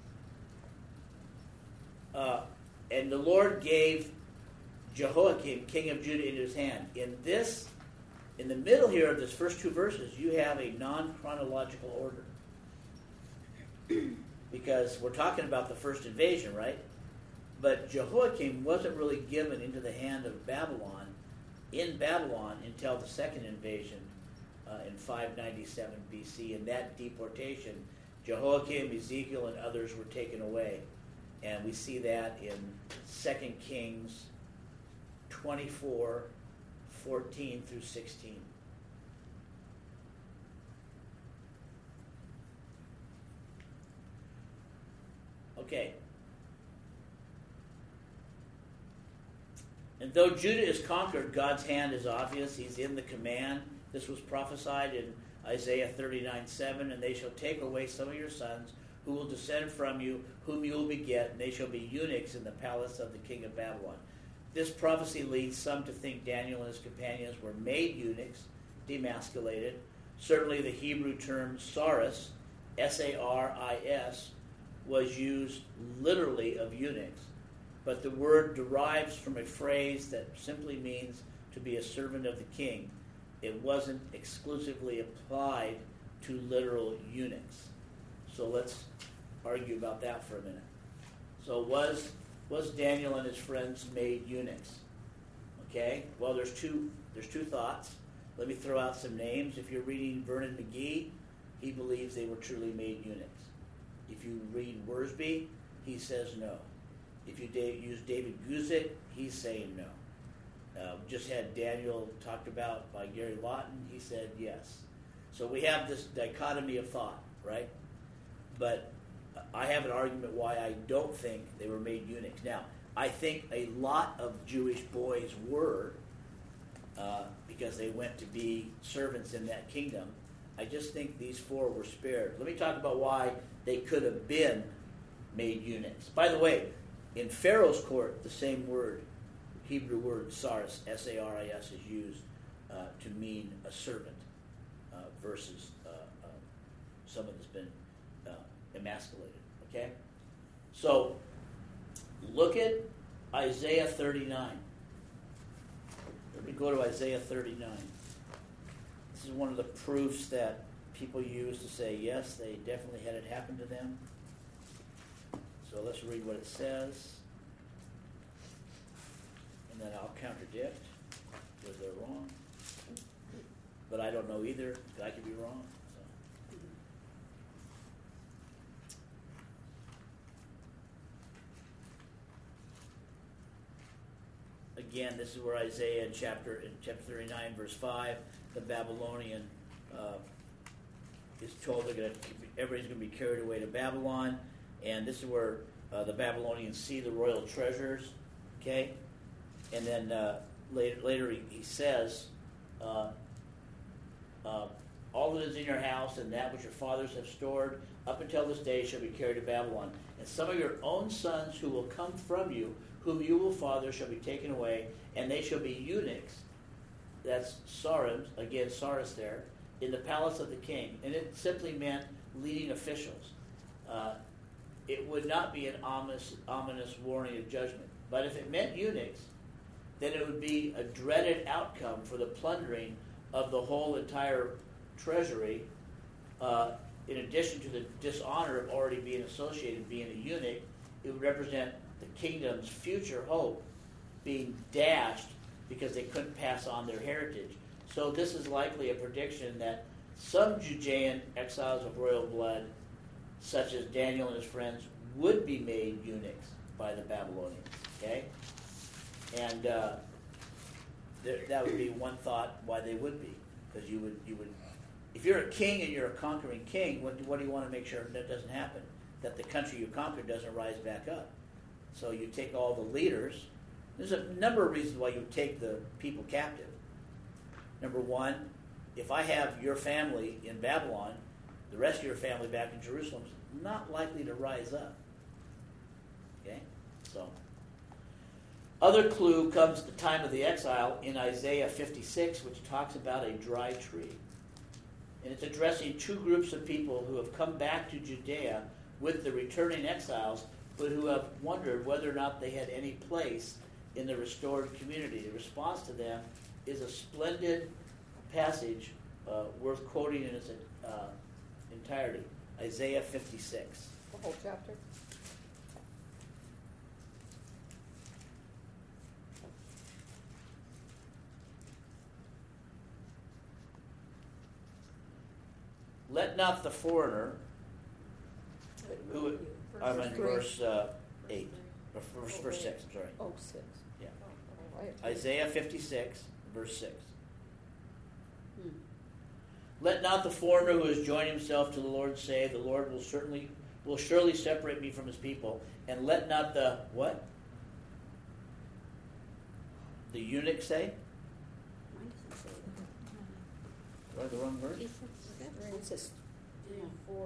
So, uh, and the Lord gave Jehoiakim, king of Judah, into his hand. In this, in the middle here of this first two verses, you have a non-chronological order. Because we're talking about the first invasion, right? But Jehoiakim wasn't really given into the hand of Babylon, in Babylon, until the second invasion uh, in five ninety-seven B C. In that deportation, Jehoiakim, Ezekiel, and others were taken away. And we see that in Second Kings twenty-four, fourteen through sixteen. Okay. And though Judah is conquered, God's hand is obvious. He's in the command. This was prophesied in Isaiah thirty-nine seven, and they shall take away some of your sons, who will descend from you, whom you will beget, and they shall be eunuchs in the palace of the king of Babylon. This prophecy leads some to think Daniel and his companions were made eunuchs, demasculated. Certainly the Hebrew term saris, S A R I S, was used literally of eunuchs. But the word derives from a phrase that simply means to be a servant of the king. It wasn't exclusively applied to literal eunuchs. So let's argue about that for a minute. So was was Daniel and his friends made eunuchs? Okay. Well, there's two there's two thoughts. Let me throw out some names. If you're reading Vernon McGee, he believes they were truly made eunuchs. If you read Worsby, he says no. If you da- use David Guzik, he's saying no. Uh, just had Daniel talked about by Gary Lawton. He said yes. So we have this dichotomy of thought, right? But I have an argument why I don't think they were made eunuchs. Now, I think a lot of Jewish boys were, uh, because they went to be servants in that kingdom. I just think these four were spared. Let me talk about why they could have been made eunuchs. By the way, in Pharaoh's court, the same word, Hebrew word saris, S A R I S, is used uh, to mean a servant uh, versus uh, uh, someone that's been uh, emasculated. Okay? So, look at Isaiah thirty-nine. Let me go to Isaiah thirty-nine. This is one of the proofs that people use to say, yes, they definitely had it happen to them. So let's read what it says. And then I'll contradict because they're wrong. But I don't know either, because I could be wrong. So. Again, this is where Isaiah in chapter in chapter thirty-nine, verse five, the Babylonian uh, is told they're going to everybody's going to be carried away to Babylon, and this is where uh, the Babylonians see the royal treasures. Okay, and then uh, later later he, he says, uh, uh, all that is in your house and that which your fathers have stored up until this day shall be carried to Babylon, and some of your own sons who will come from you, whom you will father, shall be taken away, and they shall be eunuchs. That's Sarim, again, Saris there, in the palace of the king. And it simply meant leading officials. Uh, it would not be an ominous, ominous warning of judgment. But if it meant eunuchs, then it would be a dreaded outcome for the plundering of the whole entire treasury, uh, in addition to the dishonor of already being associated, being a eunuch. It would represent the kingdom's future hope being dashed because they couldn't pass on their heritage. So this is likely a prediction that some Judean exiles of royal blood, such as Daniel and his friends, would be made eunuchs by the Babylonians. Okay? And uh, there, that would be one thought why they would be. Because you would, you would, if you're a king and you're a conquering king, what, what do you want to make sure that doesn't happen? That the country you conquered doesn't rise back up. So you take all the leaders. There's a number of reasons why you take the people captive. Number one, if I have your family in Babylon, the rest of your family back in Jerusalem is not likely to rise up. Okay? So, other clue comes the time of the exile in Isaiah fifty-six, which talks about a dry tree. And it's addressing two groups of people who have come back to Judea with the returning exiles, but who have wondered whether or not they had any place in the restored community. The response to them is a splendid passage uh, worth quoting in its uh, entirety. Isaiah fifty-six. The whole chapter? Let not the foreigner, who I'm in verse uh, eight, or verse, Oh, verse wait. six, I'm sorry. Oh, six. Yeah. Oh, right. Isaiah fifty-six, verse six. Hmm. Let not the foreigner who has joined himself to the Lord say, the Lord will certainly will surely separate me from his people. And let not the what? The eunuch say? Mine doesn't say that. Do I have the wrong verse? It says, yeah. Four.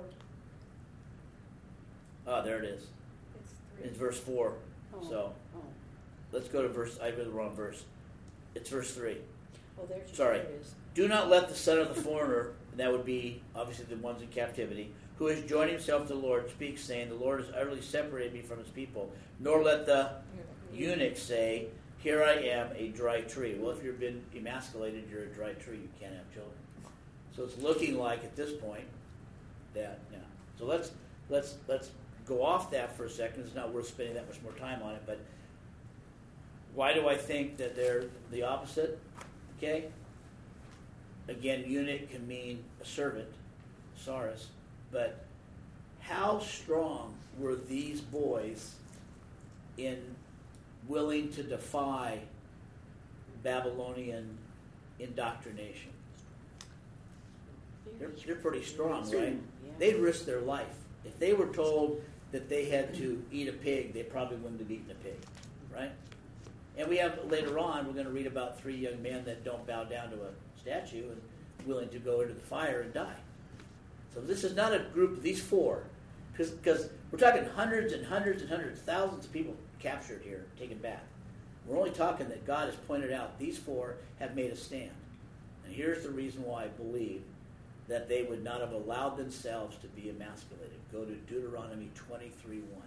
Oh, there it is. It's three. It's verse four. Oh. So Oh, let's go to verse. I read the wrong verse. It's verse three. oh, there's Sorry. there it is. Do not let the son of the foreigner, and that would be obviously the ones in captivity, who has joined himself to the Lord, speak, saying, the Lord has utterly separated me from his people. Nor let the eunuch say, here I am, a dry tree. Well, if you've been emasculated, you're a dry tree. You can't have children. So it's looking like at this point that, yeah. So let's let's let's go off that for a second. It's not worth spending that much more time on it. But why do I think that they're the opposite? Okay. Again, eunuch can mean a servant, saris. But how strong were these boys in willing to defy Babylonian indoctrination? They're, they're pretty strong, right? Yeah. They'd risk their life. If they were told that they had to eat a pig, they probably wouldn't have eaten a pig, right? And we have, later on, we're going to read about three young men that don't bow down to a statue, and willing to go into the fire and die. So this is not a group of these four, because we're talking hundreds and hundreds and hundreds, thousands of people captured here, taken back. We're only talking that God has pointed out these four have made a stand. And here's the reason why I believe that they would not have allowed themselves to be emasculated. Go to Deuteronomy twenty-three one.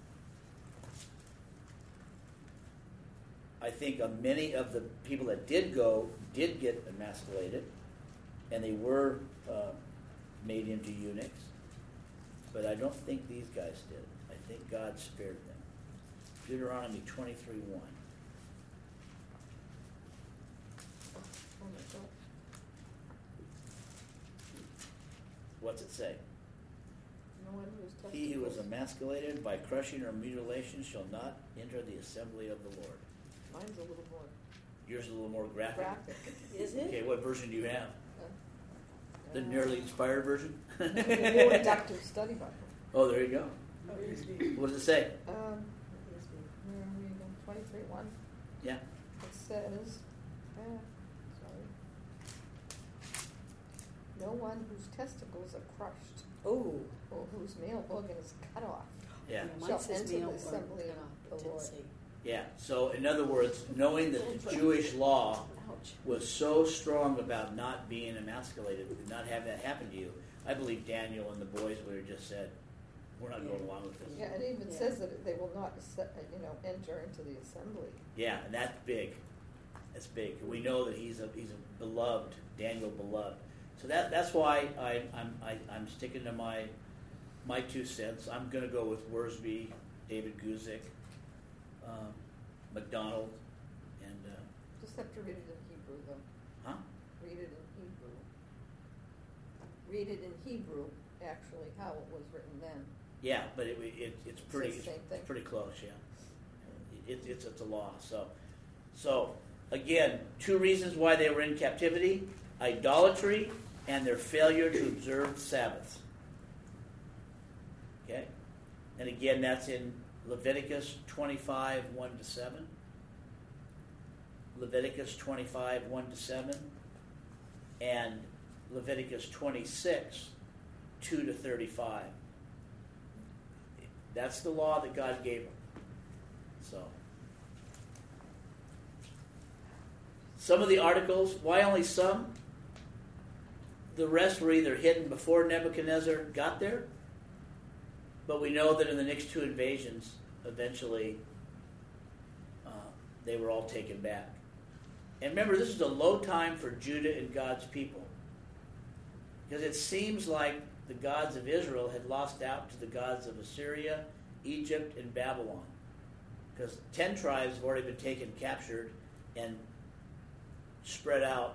I think uh, many of the people that did go did get emasculated, and they were uh, made into eunuchs. But I don't think these guys did. I think God spared them. Deuteronomy twenty-three one. Oh my God. What's it say? No one whose testicles. He who is emasculated by crushing or mutilation shall not enter the assembly of the Lord. Mine's a little more Yours is a little more graphic. graphic. Is it? Okay, what version do you have? Uh, The nearly inspired version? The more inductive study Bible. Oh, there you go. What does it say? Um, where are we again? Twenty-three one. Yeah. It says, ah, sorry. No one whose testicles are crushed Oh. or whose male organ is cut off. Yeah. Shall Mine says enter the male assembly organ, of but the didn't Lord. say- Yeah. So, in other words, knowing that the Jewish law Ouch. was so strong about not being emasculated, not having that happen to you, I believe Daniel and the boys would have just said, "We're not going along with this." Yeah, it even Yeah. says that they will not, se- you know, enter into the assembly. Yeah, and that's big. That's big. We know that he's a he's a beloved, Daniel beloved. So that that's why I I'm I, I'm sticking to my my two cents. I'm going to go with Worsby, David Guzik, um, McDonald, and uh, Just have to read it in Hebrew, though. huh? Read it in Hebrew. Read it in Hebrew, actually, how it was written then. Yeah, but it, it it's pretty It's the same thing. it's pretty close. Yeah, it, it's it's a law. So so again, two reasons why they were in captivity: idolatry and their failure to observe Sabbaths. Okay, and again, that's in Leviticus twenty-five one to seven. Leviticus twenty-five one to seven, and Leviticus twenty-six two to thirty-five. That's the law that God gave them. So, some of the articles, why only some? The rest were either hidden before Nebuchadnezzar got there, but we know that in the next two invasions, eventually, uh, they were all taken back. And remember, this is a low time for Judah and God's people, because it seems like the gods of Israel had lost out to the gods of Assyria, Egypt, and Babylon. Because ten tribes have already been taken, captured, and spread out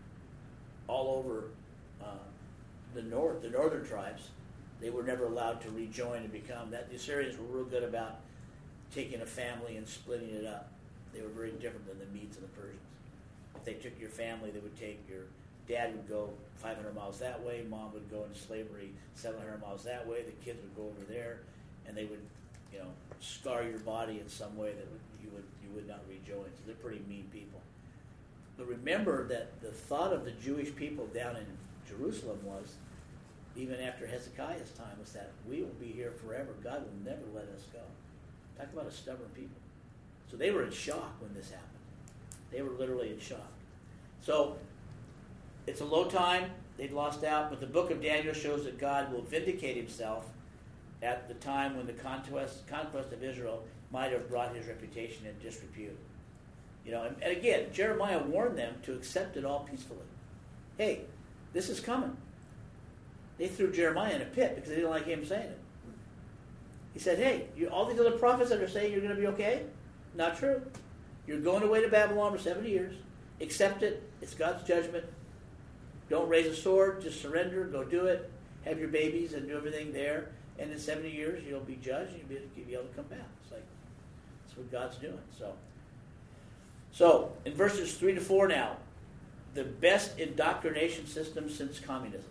all over uh, the north, the northern tribes. They were never allowed to rejoin and become that. The Assyrians were real good about taking a family and splitting it up. They were very different than the Medes and the Persians. If they took your family, they would take your dad would go five hundred miles that way, mom would go into slavery seven hundred miles that way, the kids would go over there, and they would, you know, scar your body in some way that you would you would not rejoin. So they're pretty mean people. But remember that the thought of the Jewish people down in Jerusalem was, even after Hezekiah's time, was that we will be here forever. God will never let us go. Talk about a stubborn people. So they were in shock when this happened. They were literally in shock. So it's a low time. They'd lost out. But the book of Daniel shows that God will vindicate himself at the time when the conquest, conquest of Israel might have brought his reputation in disrepute. You know, and, and again, Jeremiah warned them to accept it all peacefully. Hey, this is coming. They threw Jeremiah in a pit because they didn't like him saying it. He said, hey, you, all these other prophets that are saying you're going to be okay, not true. You're going away to Babylon for seventy years. Accept it. It's God's judgment. Don't raise a sword. Just surrender. Go do it. Have your babies and do everything there. And in seventy years, you'll be judged and you'll be, you'll be able to come back. It's like, that's what God's doing. So, so in verses three to four now, the best indoctrination system since communism.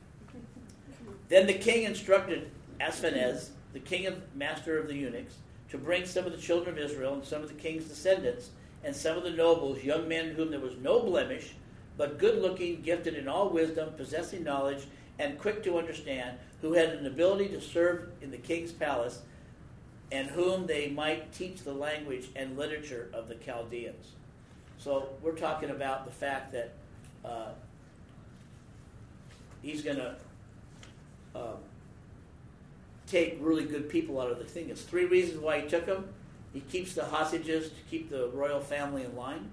Then the king instructed Ashpenaz, the king and master of the eunuchs, to bring some of the children of Israel and some of the king's descendants and some of the nobles, young men whom there was no blemish, but good-looking, gifted in all wisdom, possessing knowledge, and quick to understand, who had an ability to serve in the king's palace, and whom they might teach the language and literature of the Chaldeans. So we're talking about the fact that uh, he's going to uh, take really good people out of the thing. It's three reasons why he took them. He keeps the hostages to keep the royal family in line.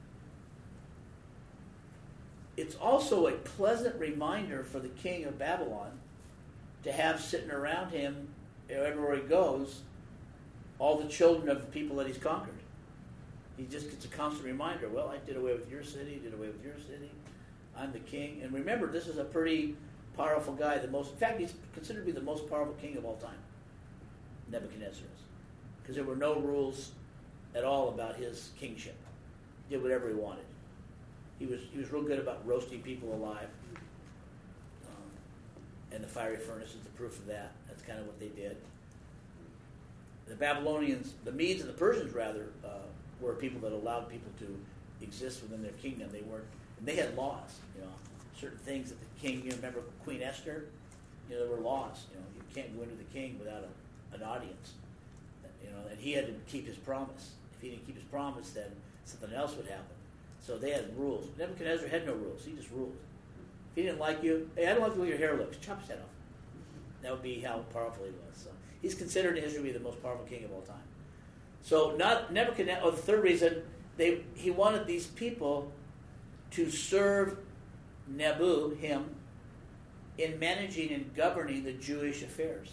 It's also a pleasant reminder for the king of Babylon to have sitting around him, everywhere he goes, all the children of the people that he's conquered. He just gets a constant reminder, well, I did away with your city, did away with your city, I'm the king. And remember, this is a pretty powerful guy. The most, in fact, he's considered to be the most powerful king of all time, Nebuchadnezzar is. Because there were no rules at all about his kingship. He did whatever he wanted. He was he was real good about roasting people alive. Um, and the fiery furnace is the proof of that. That's kind of what they did. The Babylonians, the Medes and the Persians, rather, uh, were people that allowed people to exist within their kingdom. They weren't, and they had laws, you know, certain things that the king, you remember Queen Esther? You know, there were laws. You know, you can't go into the king without a, an audience. You know, and he had to keep his promise. If he didn't keep his promise, then something else would happen. So they had rules. Nebuchadnezzar had no rules. He just ruled. If he didn't like you, hey, I don't like the way your hair looks, chop his head off. That would be how powerful he was. So he's considered in history to be the most powerful king of all time. So not Nebuchadnezzar. Oh, the third reason, they he wanted these people to serve Nebu, him, in managing and governing the Jewish affairs.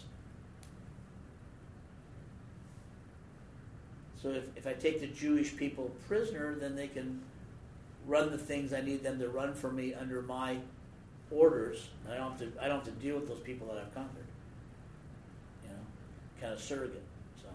So if, if I take the Jewish people prisoner, then they can run the things I need them to run for me under my orders. I don't have to. I don't have to deal with those people that I've conquered. You know, kind of surrogate. So,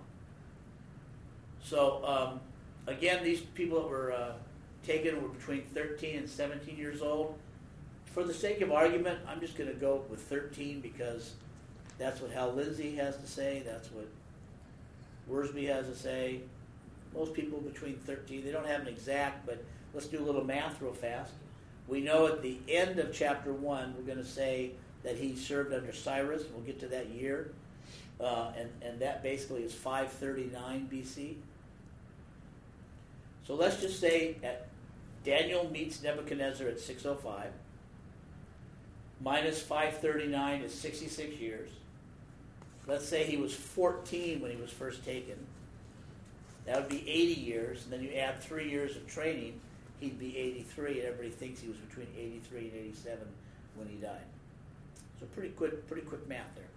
so um, again, these people that were uh, taken were between thirteen and seventeen years old. For the sake of argument, I'm just going to go with thirteen because that's what Hal Lindsey has to say. That's what Worsby has to say. Most people between thirteen. They don't have an exact, but let's do a little math real fast. We know at the end of chapter one, we're going to say that he served under Cyrus. We'll get to that year. Uh, and, and that basically is five thirty-nine B C. So let's just say at Daniel meets Nebuchadnezzar at six oh five. Minus five thirty-nine is sixty-six years. Let's say he was fourteen when he was first taken. That would be eighty years. And then you add three years of training, he'd be eighty-three. And everybody thinks he was between eighty-three and eighty-seven when he died. So pretty quick, pretty quick math there.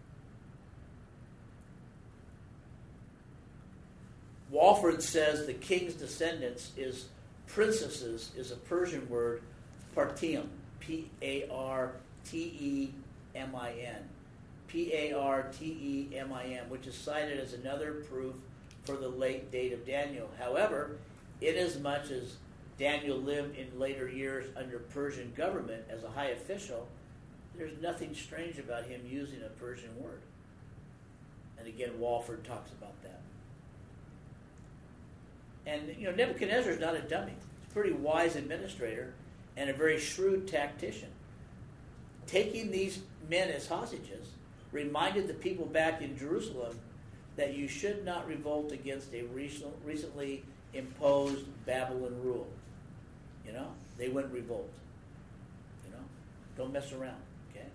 Walford says the king's descendants is princesses is a Persian word, partium, P A R T E M I N. P A R T E M I N, which is cited as another proof for the late date of Daniel. However, inasmuch as Daniel lived in later years under Persian government as a high official, there's nothing strange about him using a Persian word. And again, Walford talks about that. And, you know, Nebuchadnezzar is not a dummy. He's a pretty wise administrator and a very shrewd tactician. Taking these men as hostages reminded the people back in Jerusalem that you should not revolt against a recently imposed Babylon rule. You know, they wouldn't revolt. You know, don't mess around, okay?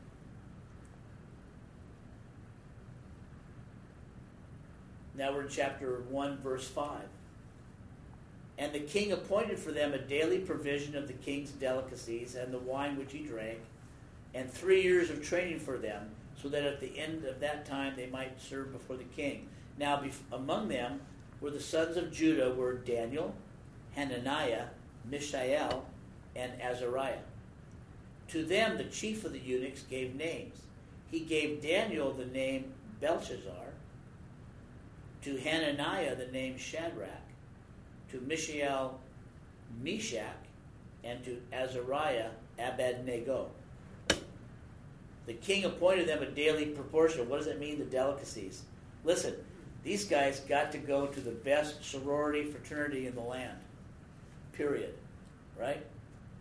Now we're in chapter one, verse five. And the king appointed for them a daily provision of the king's delicacies and the wine which he drank, and three years of training for them, so that at the end of that time they might serve before the king. Now bef- among them were the sons of Judah were Daniel, Hananiah, Mishael, and Azariah. To them the chief of the eunuchs gave names. He gave Daniel the name Belshazzar, to Hananiah the name Shadrach, to Mishael Meshach, and to Azariah Abednego. The king appointed them a daily proportion. What does that mean, the delicacies? Listen, these guys got to go to the best sorority fraternity in the land. Period. Right?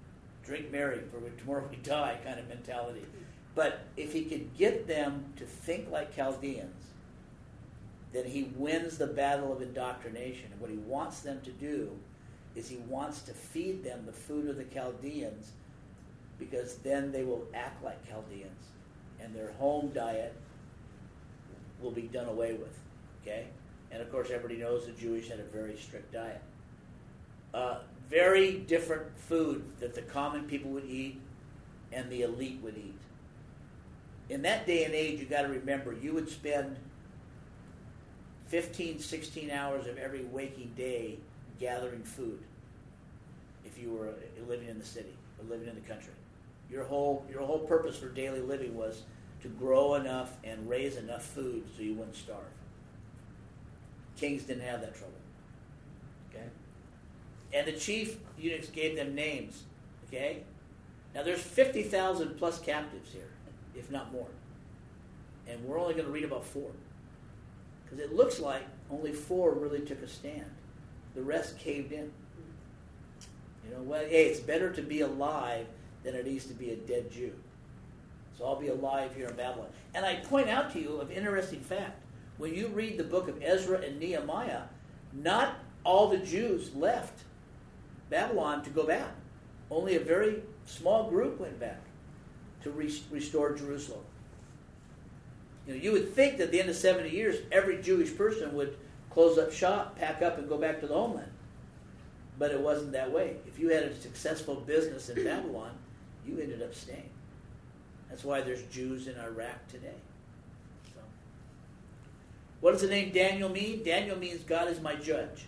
drink Mary, for tomorrow we die kind of mentality. But if he could get them to think like Chaldeans, then he wins the battle of indoctrination. And what he wants them to do is he wants to feed them the food of the Chaldeans, because then they will act like Chaldeans, and their home diet will be done away with. Okay? And of course, everybody knows the Jewish had a very strict diet. Uh, very different food that the common people would eat and the elite would eat. In that day and age, you got to remember, you would spend fifteen, sixteen hours of every waking day gathering food if you were living in the city or living in the country. Your whole your whole purpose for daily living was to grow enough and raise enough food so you wouldn't starve. Kings didn't have that trouble. Okay? And the chief eunuchs gave them names. Okay? Now there's fifty thousand plus captives here, if not more. And we're only going to read about four. Because it looks like only four really took a stand. The rest caved in. You know, well, hey, it's better to be alive than it is to be a dead Jew. So I'll be alive here in Babylon. And I point out to you an interesting fact. When you read the book of Ezra and Nehemiah, not all the Jews left Babylon to go back. Only a very small group went back to re- restore Jerusalem. You know, you would think that at the end of seventy years, every Jewish person would close up shop, pack up, and go back to the homeland. But it wasn't that way. If you had a successful business in Babylon, you ended up staying. That's why there's Jews in Iraq today. So, what does the name Daniel mean? Daniel means God is my judge.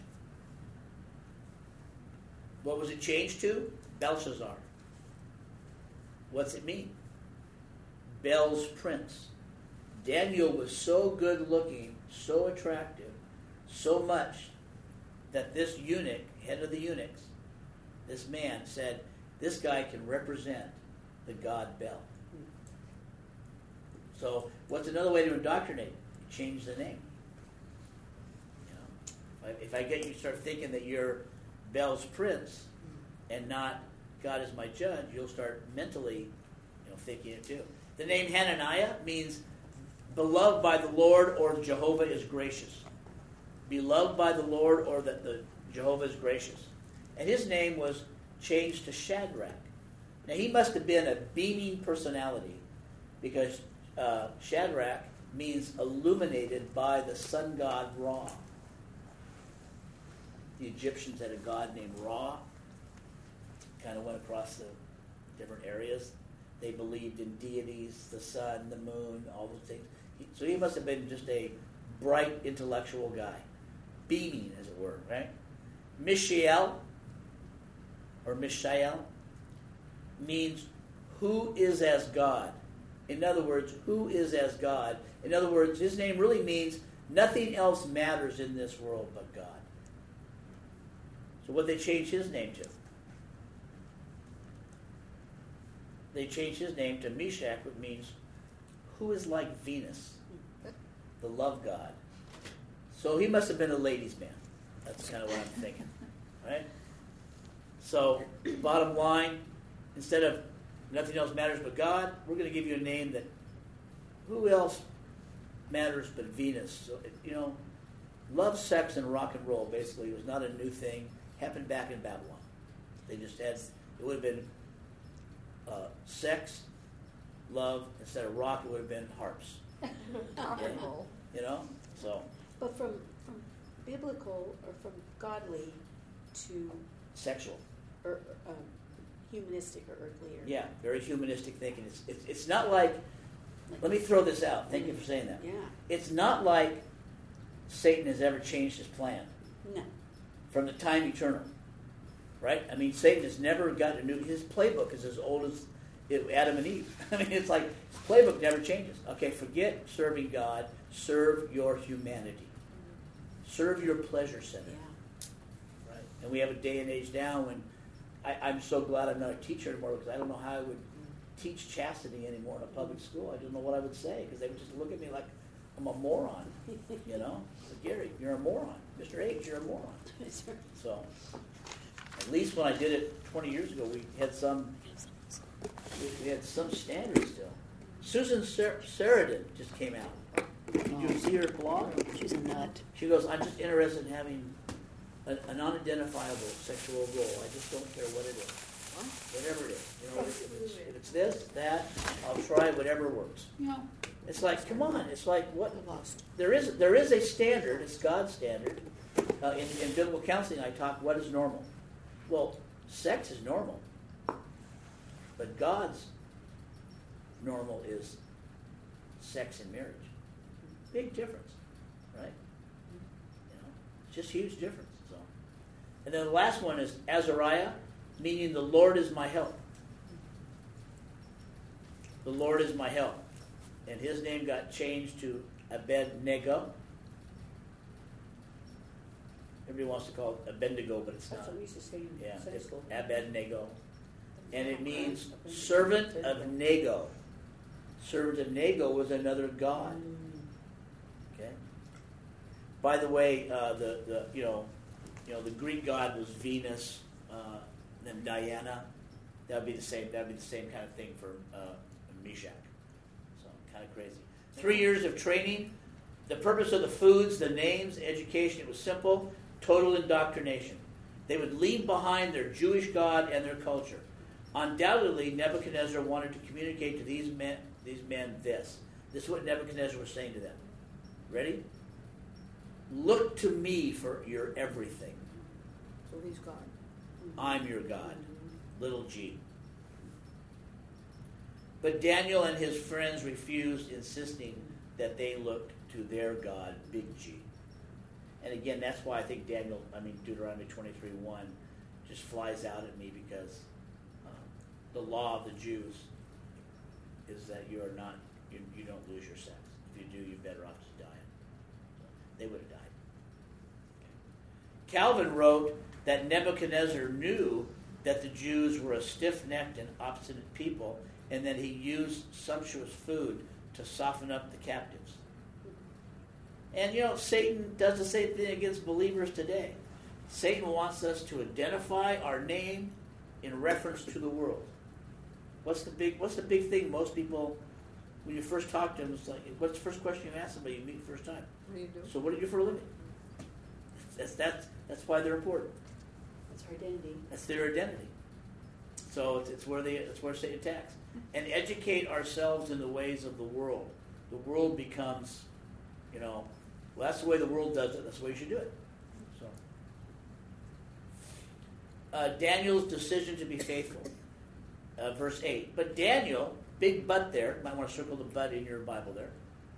What was it changed to? Belshazzar. What's it mean? Bel's prince. Daniel was so good looking, so attractive, so much that this eunuch, head of the eunuchs, this man said, this guy can represent the god Bel. So what's another way to indoctrinate? Change the name. You know, if I get you to start thinking that you're Bel's prince and not God is my judge, you'll start mentally, you know, thinking it too. The name Hananiah means beloved by the Lord, or Jehovah is gracious. Beloved by the Lord, or that the Jehovah is gracious. And his name was changed to Shadrach. Now he must have been a beaming personality, because uh, Shadrach means illuminated by the sun god Ra. The Egyptians had a god named Ra. Kind of went across the different areas. They believed in deities, the sun, the moon, all those things. He, so he must have been just a bright, intellectual guy. Beaming, as it were, right? Mishael, or Mishael, means who is as God. In other words, who is as God. In other words, his name really means nothing else matters in this world but God. So what did they change his name to? They changed his name to Meshach, which means who is like Venus, the love god. So he must have been a ladies' man. That's kind of what I'm thinking, right? So, bottom line, instead of nothing else matters but God, we're going to give you a name that who else matters but Venus. So, you know, love, sex, and rock and roll basically was not a new thing. Happened back in Babylon. They just had, it would have been uh, sex, love, instead of rock, it would have been harps. Rock and roll. You know? So, But from, from biblical or from godly to sexual. er, um, humanistic or earthly. Or, Yeah, very humanistic thinking. It's, it's, it's not like, let me throw this out. Thank you for saying that. Yeah. It's not like Satan has ever changed his plan No. from the time eternal. Right? I mean, Satan has never got a new, his playbook is as old as it, Adam and Eve. I mean, it's like, his playbook never changes. Okay, forget serving God. Serve your humanity. Serve your pleasure center. Yeah. Right? And we have a day and age now when I, I'm so glad I'm not a teacher anymore, because I don't know how I would teach chastity anymore in a public school. I don't know what I would say, because they would just look at me like I'm a moron. You know? Like, Gary, you're a moron. Mister H, you're a moron. So, At least when I did it twenty years ago, we had some, we, we had some standards still. Susan Ser- Sheridan just came out. Did you see her blog? She's a nut. She goes, I'm just interested in having a, an unidentifiable sexual role. I just don't care what it is. Whatever it is. You know, if it's, if it's this, that, I'll try whatever works. No. It's like, come on. It's like, what? I've lost. There is there is a standard. It's God's standard. Uh, in, in biblical counseling, I talk, what is normal? Well, sex is normal. But God's normal is sex in marriage. Big difference, right? You know, it's just huge difference. So, and then the last one is Azariah, meaning the Lord is my help. The Lord is my help, and his name got changed to Abednego. Everybody wants to call it Abednego, but it's That's not. what we used to say in Yeah, Sunday it's school. Abednego, and it means servant of Nego. Servant of Nego was another god. Okay. By the way, uh, the the you know, you know the Greek god was Venus, uh, then Diana. That'd be the same. That'd be the same kind of thing for uh, Meshach. So kind of crazy. Three years of training. The purpose of the foods, the names, education. It was simple. Total indoctrination. They would leave behind their Jewish God and their culture. Undoubtedly, Nebuchadnezzar wanted to communicate to these men, these men this. This is what Nebuchadnezzar was saying to them. Ready? Look to me for your everything. So he's God. I'm your God. Little g. But Daniel and his friends refused, insisting that they looked to their God, big G. And again, that's why I think Daniel, I mean Deuteronomy twenty-three one, just flies out at me because um, the law of the Jews is that you are not, you, you don't lose your sex. If you do, you're better off just dying. So they would have died. Okay. Calvin wrote that Nebuchadnezzar knew that the Jews were a stiff-necked and obstinate people, and that he used sumptuous food to soften up the captives. And, you know, Satan does the same thing against believers today. Satan wants us to identify our name in reference to the world. What's the big What's the big thing most people, when you first talk to them, it's like, what's the first question you ask somebody you meet the first time? What do you do? So what do you do for a living? That's, that's, that's why they're important. That's our identity. That's their identity. So it's, it's where they it's where Satan attacks. And educate ourselves in the ways of the world. The world becomes, you know, well, that's the way the world does it. That's the way you should do it. So, uh, Daniel's decision to be faithful, uh, verse eight. But Daniel, big but there. You might want to circle the but in your Bible there.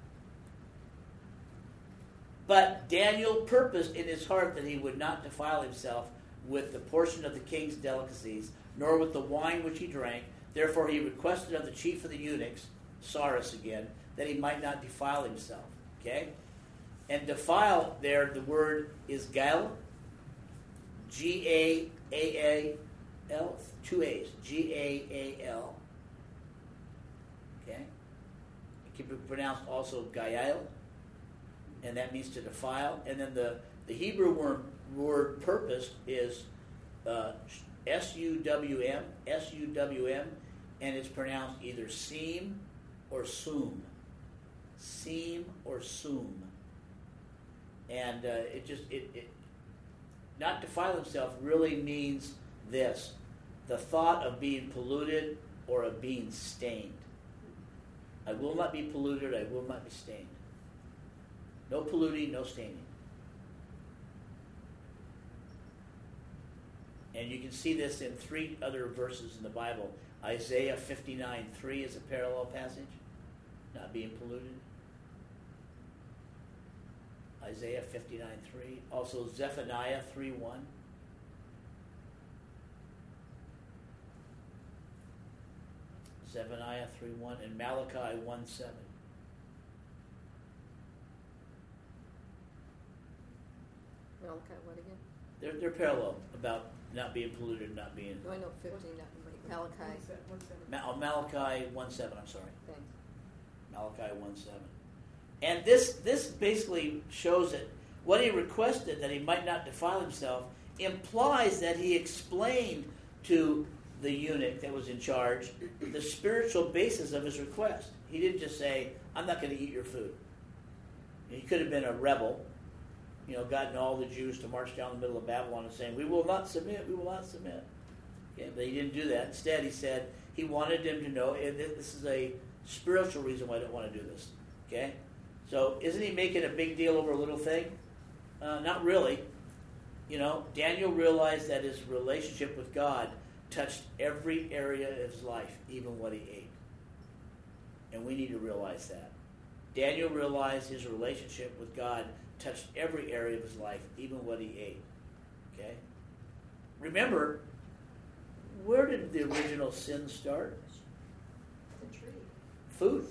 But Daniel purposed in his heart that he would not defile himself with the portion of the king's delicacies, nor with the wine which he drank. Therefore he requested of the chief of the eunuchs, Cyrus again, that he might not defile himself. Okay? And defile there, the word is gal, G A A A L, two A's, G A A L. Okay? It can be pronounced also gael, and that means to defile. And then the, the Hebrew word, word purpose is uh, S U W M, S U W M, and it's pronounced either seem or sum. Seem or sum. And uh, it just, it, it, not defile himself really means this, the thought of being polluted or of being stained. I will not be polluted, I will not be stained. No polluting, no staining. And you can see this in three other verses in the Bible. Isaiah fifty-nine three is a parallel passage, not being polluted. Isaiah fifty-nine three. Also Zephaniah three one. Zephaniah three one and Malachi one seven. Malachi, what again? They're, they're parallel about not being polluted, not being... No, I know fifteen, not Malachi. What's that- what's that? Ma- oh, Malachi one seven, I'm sorry. Thanks. Malachi one seven. And this this basically shows that what he requested, that he might not defile himself, implies that he explained to the eunuch that was in charge the spiritual basis of his request. He didn't just say, I'm not going to eat your food. He could have been a rebel, you know, gotten all the Jews to march down the middle of Babylon and saying, we will not submit, we will not submit. Okay, but he didn't do that. Instead, he said he wanted them to know, and this is a spiritual reason why I don't want to do this. Okay? So isn't he making a big deal over a little thing? Uh, not really. You know, Daniel realized that his relationship with God touched every area of his life, even what he ate. And we need to realize that. Daniel realized his relationship with God touched every area of his life, even what he ate. Okay? Remember, where did the original sin start? The tree. Food.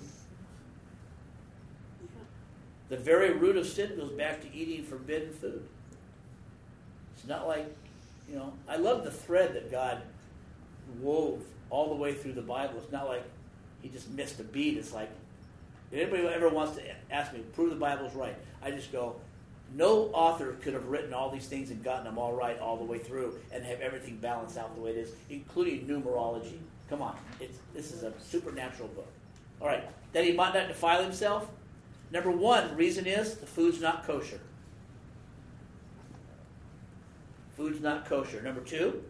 The very root of sin goes back to eating forbidden food. It's not like, you know, I love the thread that God wove all the way through the Bible. It's not like he just missed a beat. It's like, if anybody ever wants to ask me, prove the Bible's right, I just go, no author could have written all these things and gotten them all right all the way through and have everything balanced out the way it is, including numerology. Come on. It's, this is a supernatural book. All right. That he might not defile himself. Number one reason is the food's not kosher. Food's not kosher. Number two,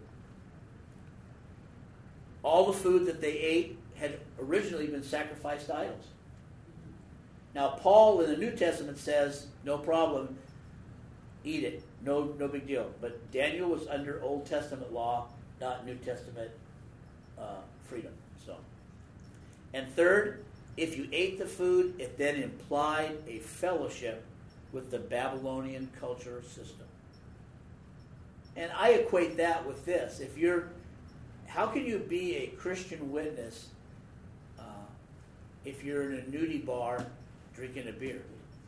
all the food that they ate had originally been sacrificed to idols. Now, Paul in the New Testament says, no problem, eat it. No, no big deal. But Daniel was under Old Testament law, not New Testament uh, freedom. So, and third, if you ate the food, it then implied a fellowship with the Babylonian culture system. And I equate that with this. If you're, how can you be a Christian witness uh, if you're in a nudie bar drinking a beer?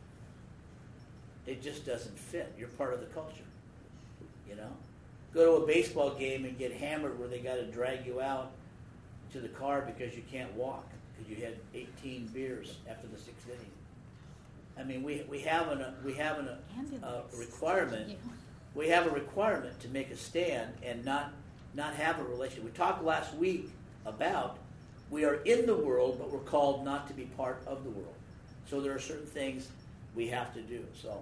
It just doesn't fit. You're part of the culture. You know? Go to a baseball game and get hammered where they got to drag you out to the car because you can't walk because you had eighteen beers after the sixth inning. I mean, we we have an we have an, a, a requirement. We have a requirement to make a stand and not not have a relationship. We talked last week about we are in the world, but we're called not to be part of the world. So there are certain things we have to do. So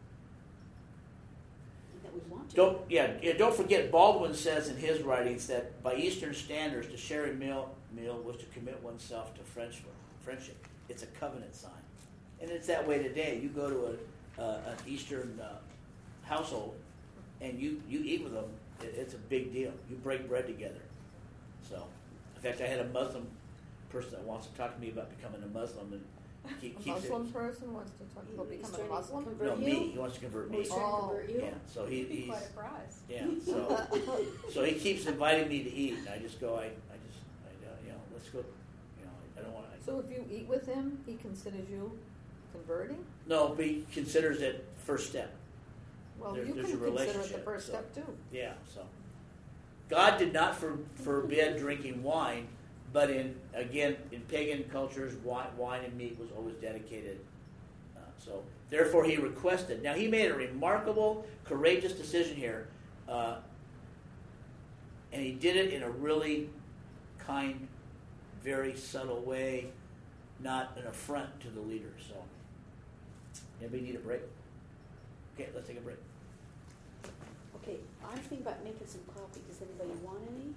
That we want to. don't yeah, yeah don't forget Baldwin says in his writings that by Eastern standards, to share a meal meal was to commit oneself to friendship. Friendship. It's a covenant sign, and it's that way today. You go to a uh, an Eastern uh, household, and you, you eat with them. It, it's a big deal. You break bread together. So, in fact, I had a Muslim person that wants to talk to me about becoming a Muslim, and keep, A keeps Muslim it. person wants to talk about He's becoming a trying to Muslim? convert No, you? me. He wants to convert Oh, me. he's trying to Oh. convert you? Yeah. So he, It'd be he's quite a prize. yeah. So so he keeps inviting me to eat, and I just go. I, I just I, uh, you know let's go. You know I don't want to. So if you eat with him, he considers you converting? No, but he considers it first step. Well, There- you there's can a consider it the relationship, first so- step too. Yeah, so God did not for, forbid drinking wine, but in again in pagan cultures, wine, wine and meat was always dedicated. Uh, so therefore, he requested. Now he made a remarkable, courageous decision here, uh, and he did it in a really kind, very subtle way, not an affront to the leader. So, anybody need a break? Okay, let's take a break. Okay, I'm thinking about making some coffee. Does anybody want any?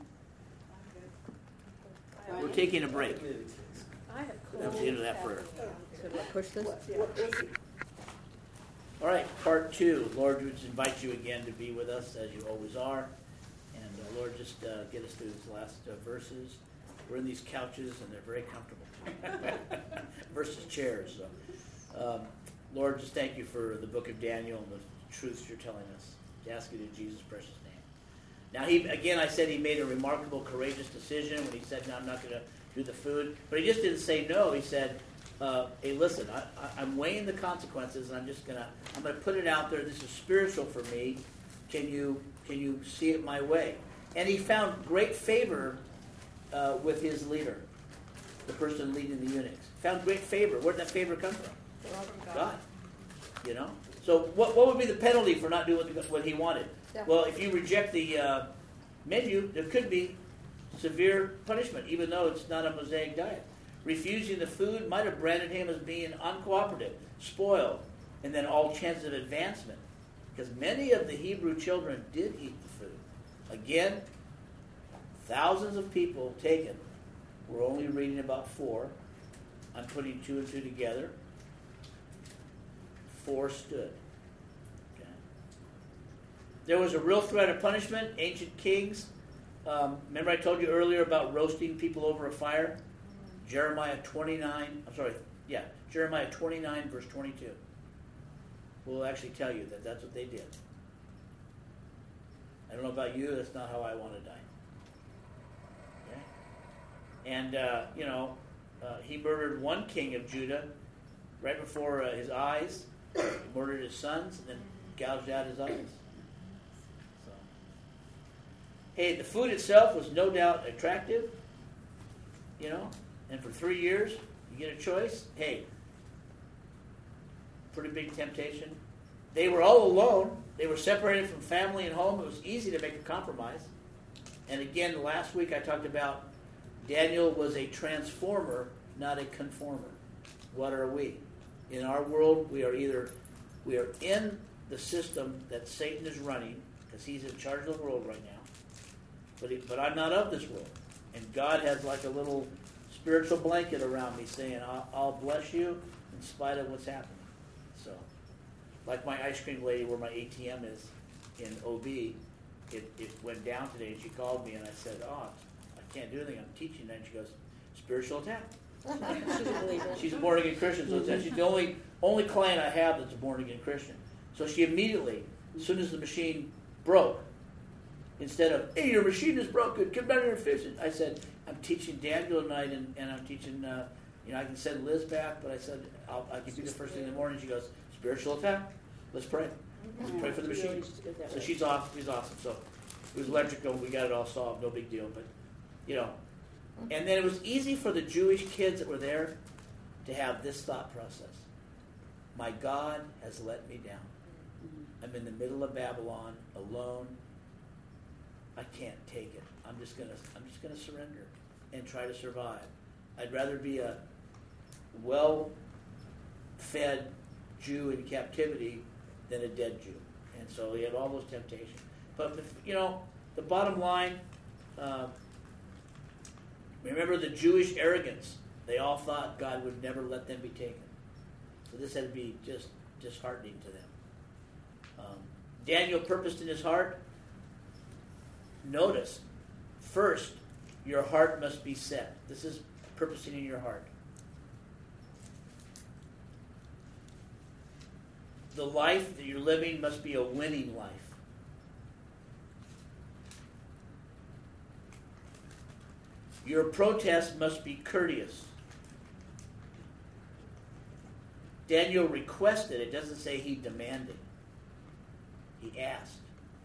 I'm good. We're taking a break. I have cold. That was the end of that prayer. Should I push this? What, what is it? All right, part two. Lord, we just invite you again to be with us as you always are. And uh, Lord, just uh, get us through these last uh, verses. We're in these couches and they're very comfortable versus chairs. So, um, Lord, just thank you for the book of Daniel and the truths you're telling us. To ask you in Jesus' precious name. Now, he again, I said he made a remarkable, courageous decision when he said, no, I'm not going to do the food. But he just didn't say no. He said, uh, hey, listen, I, I, I'm weighing the consequences, and I'm just going to, I'm going to put it out there. This is spiritual for me. Can you, can you see it my way? And he found great favor uh, with his leader, the person leading the eunuchs. Found great favor. Where did that favor come from? From God. God. You know? So what what would be the penalty for not doing what he wanted? Yeah. Well, if you reject the uh, menu, there could be severe punishment, even though it's not a Mosaic diet. Refusing the food might have branded him as being uncooperative, spoiled, and then all chances of advancement. Because many of the Hebrew children did eat the food. Again, thousands of people taken. We're only reading about four. I'm putting two and two together. Four stood. Okay. There was a real threat of punishment. Ancient kings. Um, remember I told you earlier about roasting people over a fire? Jeremiah twenty-nine, I'm sorry, yeah, Jeremiah twenty-nine, verse twenty-two. Will actually tell you that that's what they did. I don't know about you, that's not how I want to die. Okay? And, uh, you know, uh, he murdered one king of Judah right before uh, his eyes. He murdered his sons and then gouged out his eyes. So. Hey, the food itself was no doubt attractive, you know, and for three years you get a choice. Hey, pretty big temptation. They were all alone. They were separated from family and home. It was easy to make a compromise. And again, last week I talked about Daniel was a transformer, not a conformer. What are we? In our world, we are either we are in the system that Satan is running, because he's in charge of the world right now. But he, but I'm not of this world. And God has like a little spiritual blanket around me saying, I'll, I'll bless you in spite of what's happening. So, like my ice cream lady where my A T M is in O B, it, it went down today and she called me and I said, oh, I can't do anything. I'm teaching. And she goes, spiritual attack. She's a believer. She's a born again Christian, so it's, she's the only only client I have that's a born again Christian. So she immediately, as soon as the machine broke, instead of, hey, your machine is broken, come down here and fix it, I said, I'm teaching Daniel tonight, and, and I'm teaching, uh, you know, I can send Liz back, but I said, I'll, I can do the first thing in the morning. She goes, spiritual attack, let's pray. Let's pray for the machine. So she's off, she's awesome. So it was electrical, we got it all solved, no big deal, but, you know. And then it was easy for the Jewish kids that were there to have this thought process. My God has let me down. I'm in the middle of Babylon, alone. I can't take it. I'm just gonna I'm just gonna surrender and try to survive. I'd rather be a well-fed Jew in captivity than a dead Jew. And so he had all those temptations. But you know, the bottom line, uh, remember the Jewish arrogance. They all thought God would never let them be taken. So this had to be just disheartening to them. Um, Daniel purposed in his heart. Notice, first, your heart must be set. This is purposing in your heart. The life that you're living must be a winning life. Your protest must be courteous. Daniel requested. It doesn't say he demanded. He asked.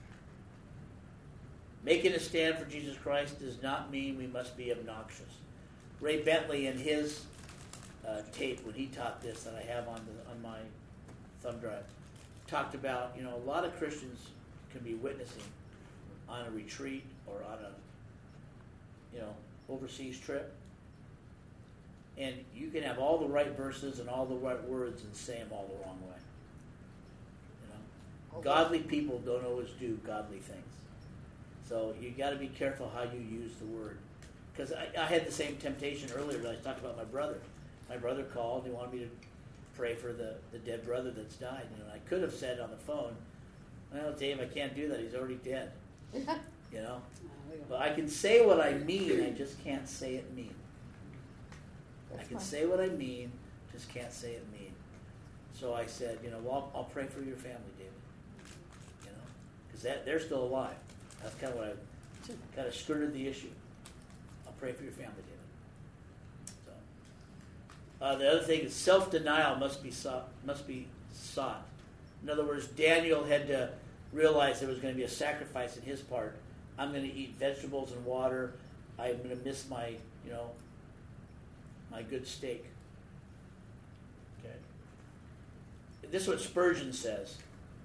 Making a stand for Jesus Christ does not mean we must be obnoxious. Ray Bentley, in his uh, tape, when he taught this that I have on the, on my thumb drive, talked about, you know, a lot of Christians can be witnessing on a retreat or on a, you know, overseas trip. And you can have all the right verses and all the right words and say them all the wrong way. You know, okay. Godly people don't always do godly things. So you got to be careful how you use the word. Because I, I had the same temptation earlier when I talked about my brother. My brother called. He wanted me to pray for the, the dead brother that's died. And I could have said on the phone, well, Dave, I can't do that. He's already dead. You know? But I can say what I mean. I just can't say it mean. That's I can fine. say what I mean, just can't say it mean. So I said, you know, well, I'll, I'll pray for your family, David. You know? Because that they're still alive. That's kind of what I kind of skirted the issue. I'll pray for your family, David. So, uh, the other thing is self-denial must be sought. Must be sought. In other words, Daniel had to realize there was going to be a sacrifice in his part. I'm going to eat vegetables and water. I'm going to miss my, you know, my good steak. Okay. this is what Spurgeon says.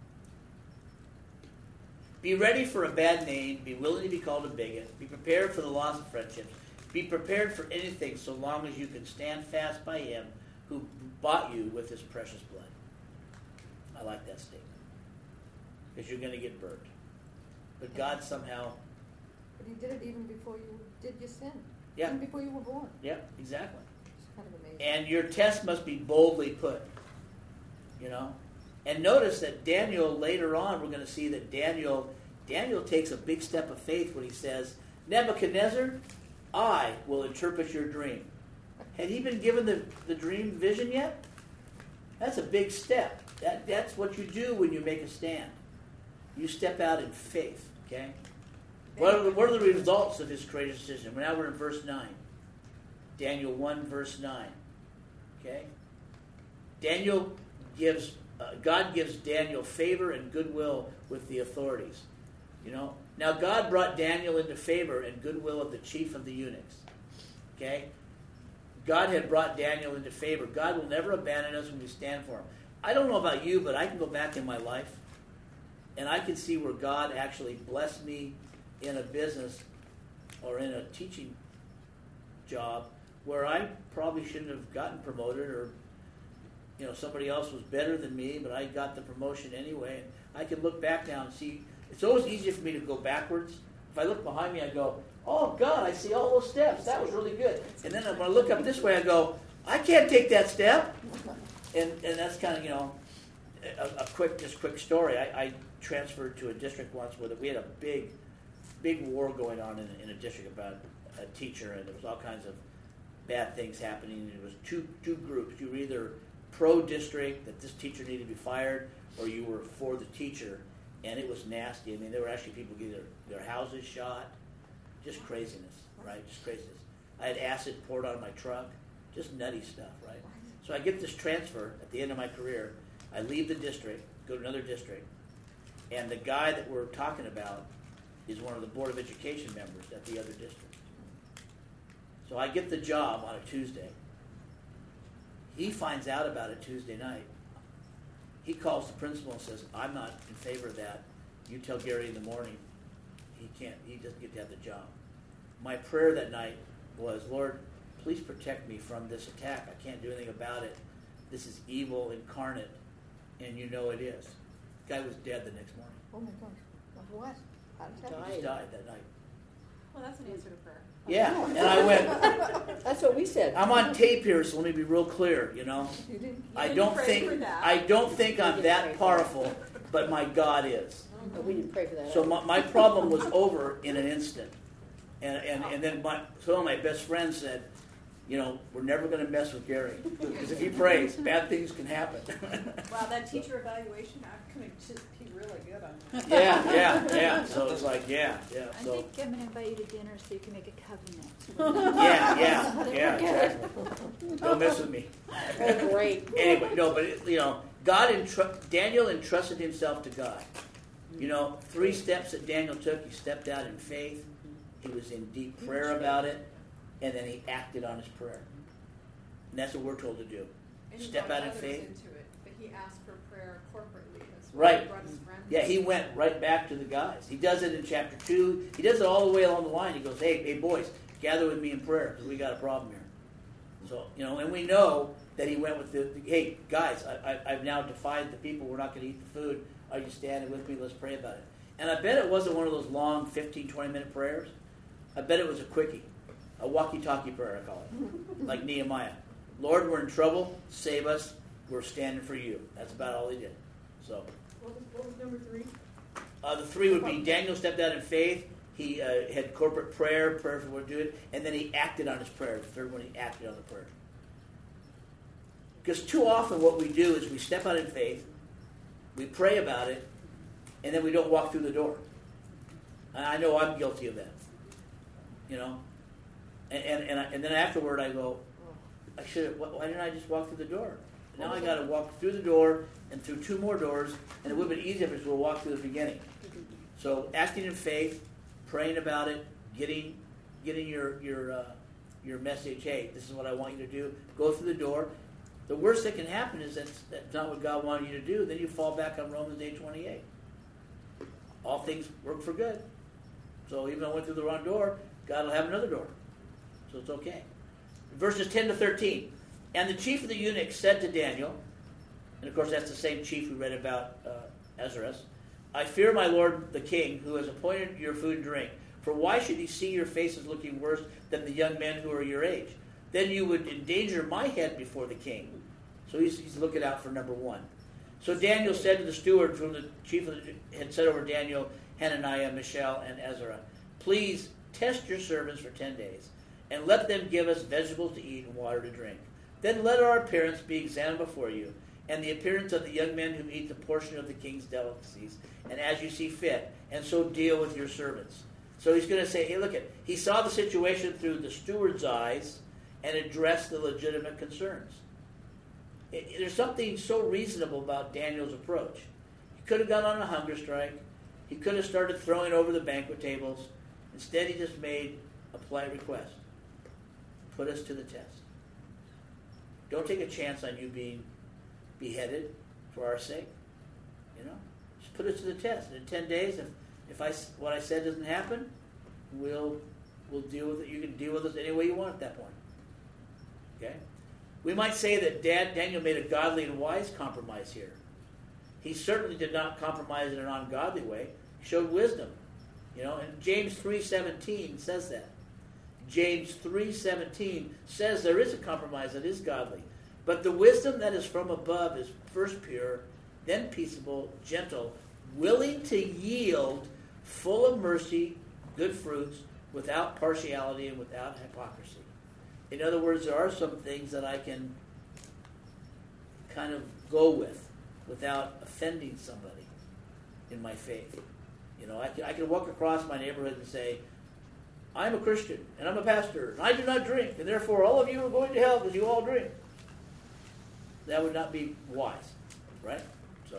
Be ready for a bad name. Be willing to be called a bigot. Be prepared for the loss of friendships. Be prepared for anything so long as you can stand fast by him who bought you with his precious blood. I like that statement. Because you're going to get burned. But God somehow... But he did it even before you did your sin. Yeah. Even before you were born. Yeah, exactly. It's kind of amazing. And your test must be boldly put. You know? And notice that Daniel, later on, we're going to see that Daniel, Daniel takes a big step of faith when he says, Nebuchadnezzar, I will interpret your dream. Had he been given the, the dream vision yet? That's a big step. That, that's what you do when you make a stand. You step out in faith, okay? What are, the, what are the results of his courageous decision? Now we're in verse nine. Daniel one, verse nine. Okay? Daniel gives, uh, God gives Daniel favor and goodwill with the authorities. You know? Now God brought Daniel into favor and goodwill of the chief of the eunuchs. Okay? God had brought Daniel into favor. God will never abandon us when we stand for him. I don't know about you, but I can go back in my life and I can see where God actually blessed me in a business or in a teaching job where I probably shouldn't have gotten promoted, or you know, somebody else was better than me, but I got the promotion anyway. And I can look back now and see, it's always easier for me to go backwards. If I look behind me, I go, oh God, I see all those steps. That was really good. And then when I look up this way, I go, I can't take that step. And and that's kind of, you know, a, a quick, just quick story. I, I transferred to a district once where we had a big, big war going on in, in a district about a teacher, and there was all kinds of bad things happening. And it was two two groups. You were either pro-district, that this teacher needed to be fired, or you were for the teacher, and it was nasty. I mean, there were actually people getting their, their houses shot. Just craziness, right? Just craziness. I had acid poured on my truck. Just nutty stuff, right? So I get this transfer at the end of my career. I leave the district, go to another district, and the guy that we're talking about is one of the Board of Education members at the other district. So I get the job on a Tuesday. He finds out about it Tuesday night. He calls the principal and says, I'm not in favor of that. You tell Gary in the morning he can't, he doesn't get to have the job. My prayer that night was, Lord, please protect me from this attack. I can't do anything about it. This is evil incarnate, and you know it is. The guy was dead the next morning. Oh my gosh. Of what? Heart attack? He just died that night. Well, that's an answer to prayer. Yeah, and I went, That's what we said. I'm on tape here, so let me be real clear, you know. You didn't? I didn't don't pray think for that. I don't think We I'm didn't that pray for powerful, but my God is. No, we didn't pray for that. So my, my problem was over in an instant. And and, and then my, some of my best friends said, you know, we're never going to mess with Gary. Because if he prays, bad things can happen. Wow, that teacher evaluation, I'm going to just be really good on that. yeah, yeah, yeah. So it's like, yeah, yeah. I So, think I'm going to invite you to dinner so you can make a covenant. yeah, yeah, yeah, exactly. Don't mess with me. Oh, great. Anyway, no, but, it, you know, God, entru- Daniel entrusted himself to God. You know, three steps that Daniel took. He stepped out in faith. He was in deep prayer about it. And then he acted on his prayer. And that's what we're told to do. And he Step brought out in others faith. into it, but he asked for prayer corporately as well. Right. He brought his friends. Yeah, he went right back to the guys. He does it in chapter two. He does it all the way along the line. He goes, hey, hey, boys, gather with me in prayer because we got a problem here. So, you know, and we know that he went with the, hey, guys, I, I, I've now defied the people. We're not going to eat the food. Are you standing with me? Let's pray about it. And I bet it wasn't one of those long fifteen, twenty-minute prayers. I bet it was a quickie. A walkie-talkie prayer, I call it. Like Nehemiah. Lord, we're in trouble. Save us. We're standing for you. That's about all he did. So, What was, what was number three? uh, the three would be Daniel stepped out in faith. He uh, had corporate prayer, prayer for what to do it, and then he acted on his prayer. The third one, he acted on the prayer. Because too often what we do is we step out in faith, we pray about it, and then we don't walk through the door. And I know I'm guilty of that. You know? And and and, I, and then afterward I go, I should. Why didn't I just walk through the door? Now I got to walk through the door and through two more doors, and it would have been easier if I just would walk through the beginning. So acting in faith, praying about it, getting getting your your uh, your message. Hey, this is what I want you to do. Go through the door. The worst that can happen is that's, that's not what God wanted you to do. Then you fall back on Romans eight twenty-eight. All things work for good. So even though I went through the wrong door, God will have another door. So it's okay. Verses ten to thirteen. And the chief of the eunuchs said to Daniel, and of course that's the same chief we read about uh, Ezra, I fear my lord the king, who has appointed your food and drink. For why should he see your faces looking worse than the young men who are your age? Then you would endanger my head before the king. So he's, he's looking out for number one. So Daniel said to the steward, whom the chief of the, had set over Daniel, Hananiah, Mishael, and Ezra, please test your servants for ten days, and let them give us vegetables to eat and water to drink. Then let our appearance be examined before you, and the appearance of the young men who eat the portion of the king's delicacies, and as you see fit, and so deal with your servants. So he's going to say, hey, look, at he saw the situation through the steward's eyes and addressed the legitimate concerns. It, there's something so reasonable about Daniel's approach. He could have gone on a hunger strike. He could have started throwing over the banquet tables. Instead, he just made a polite request. Put us to the test. Don't take a chance on you being beheaded for our sake. You know, just put us to the test. And in ten days, if if I what I said doesn't happen, we'll we'll deal with it. You can deal with us any way you want at that point. Okay. We might say that Dad, Daniel made a godly and wise compromise here. He certainly did not compromise in an ungodly way. He showed wisdom. You know, and James three seventeen says that. James three seventeen says there is a compromise that is godly. But the wisdom that is from above is first pure, then peaceable, gentle, willing to yield, full of mercy, good fruits, without partiality and without hypocrisy. In other words, there are some things that I can kind of go with without offending somebody in my faith. You know, I can, I can walk across my neighborhood and say, I'm a Christian, and I'm a pastor, and I do not drink, and therefore all of you are going to hell because you all drink. That would not be wise, right? So,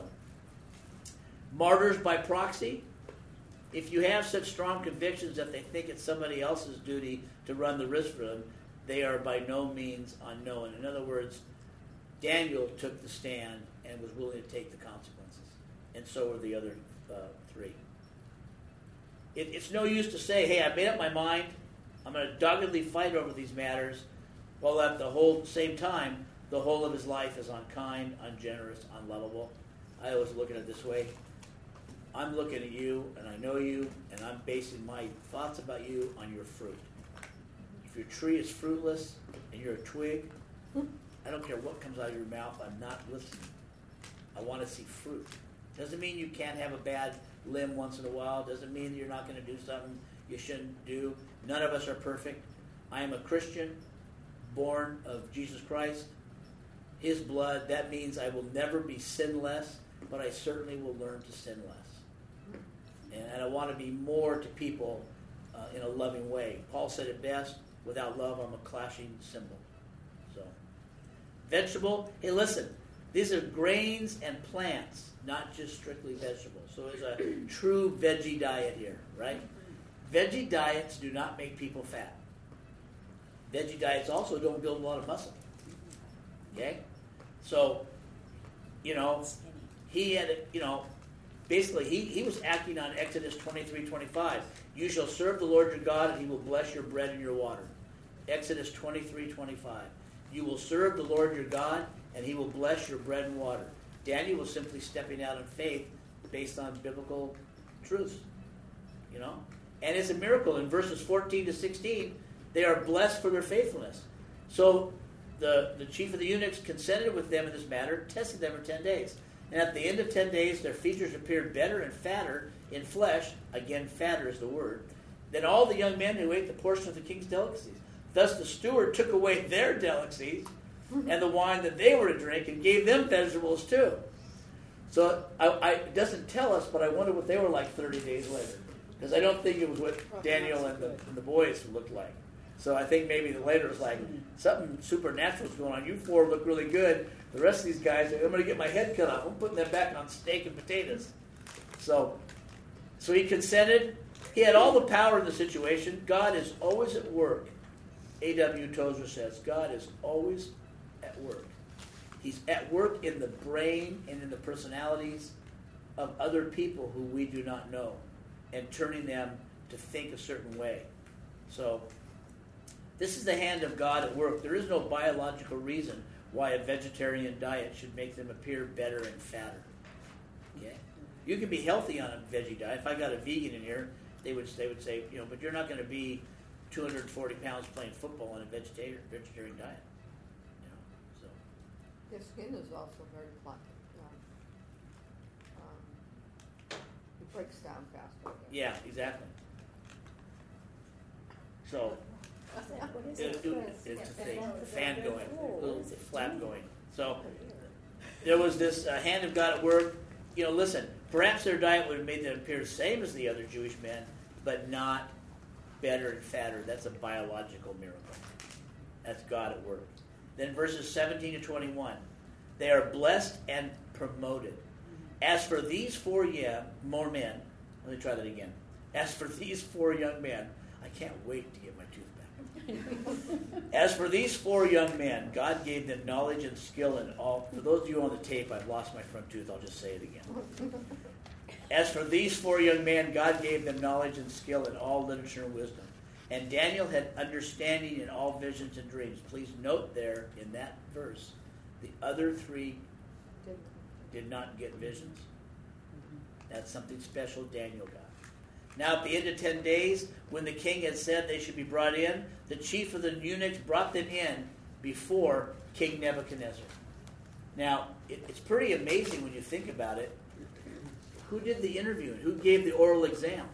martyrs by proxy. If you have such strong convictions that they think it's somebody else's duty to run the risk for them, they are by no means unknown. In other words, Daniel took the stand and was willing to take the consequences, and so were the other uh, three. It, it's no use to say, hey, I made up my mind, I'm going to doggedly fight over these matters, while at the whole same time, the whole of his life is unkind, ungenerous, unlovable. I always look at it this way. I'm looking at you, and I know you, and I'm basing my thoughts about you on your fruit. If your tree is fruitless, and you're a twig, I don't care what comes out of your mouth, I'm not listening. I want to see fruit. Doesn't mean you can't have a bad limb once in a while. Doesn't mean you're not going to do something you shouldn't do. None of us are perfect. I am a Christian, born of Jesus Christ, His blood. That means I will never be sinless, but I certainly will learn to sin less. And, and I want to be more to people uh, in a loving way. Paul said it best, without love, I'm a clashing cymbal. So, vegetable, hey, listen, these are grains and plants, not just strictly vegetables. So it's a true veggie diet here, right? Veggie diets do not make people fat. Veggie diets also don't build a lot of muscle. Okay? So, you know, he had, you know, basically he, he was acting on Exodus twenty-three twenty-five. You shall serve the Lord your God, and he will bless your bread and your water. Exodus twenty-three twenty-five. You will serve the Lord your God, and he will bless your bread and water. Daniel was simply stepping out in faith based on biblical truths. You know? And it's a miracle. In verses fourteen to sixteen, they are blessed for their faithfulness. So the, the chief of the eunuchs consented with them in this matter, tested them for ten days. And at the end of ten days, their features appeared better and fatter in flesh, again, fatter is the word, than all the young men who ate the portion of the king's delicacies. Thus the steward took away their delicacies and the wine that they were to drink and gave them vegetables too. So I, I, it doesn't tell us, but I wonder what they were like thirty days later. Because I don't think it was what Daniel and the, and the boys looked like. So I think maybe the later was like, something supernatural is going on. You four look really good. The rest of these guys, I'm going to get my head cut off. I'm putting them back on steak and potatoes. So, so he consented. He had all the power in the situation. God is always at work. A W Tozer says, God is always at work. He's at work in the brain and in the personalities of other people who we do not know and turning them to think a certain way. So this is the hand of God at work. There is no biological reason why a vegetarian diet should make them appear better and fatter. Okay? You can be healthy on a veggie diet. If I got a vegan in here, they would they would say, you know, but you're not going to be two hundred forty pounds playing football on a vegetarian vegetarian diet. You know, so Their skin is also very plastic. Um, um, it breaks down faster. yeah, exactly. So What is it, it? it, it's a thing, Fan- fan going, Oh, little what is it flap doing? going. So there was this uh, hand of God at work. You know, listen, perhaps their diet would have made them appear the same as the other Jewish men, but not better and fatter. That's a biological miracle. That's God at work. Then verses seventeen to twenty-one. They are blessed and promoted. As for these four yeah, more men, let me try that again. As for these four young men, I can't wait to get my tooth back. As for these four young men, God gave them knowledge and skill in all. For those of you on the tape, I've lost my front tooth. I'll just say it again. As for these four young men, God gave them knowledge and skill in all literature and wisdom. And Daniel had understanding in all visions and dreams. Please note there in that verse, the other three did not get visions. That's something special Daniel got. Now at the end of ten days, when the king had said they should be brought in, the chief of the eunuchs brought them in before King Nebuchadnezzar. Now, it, it's pretty amazing when you think about it. Who did the interviewing? Who gave the oral exam?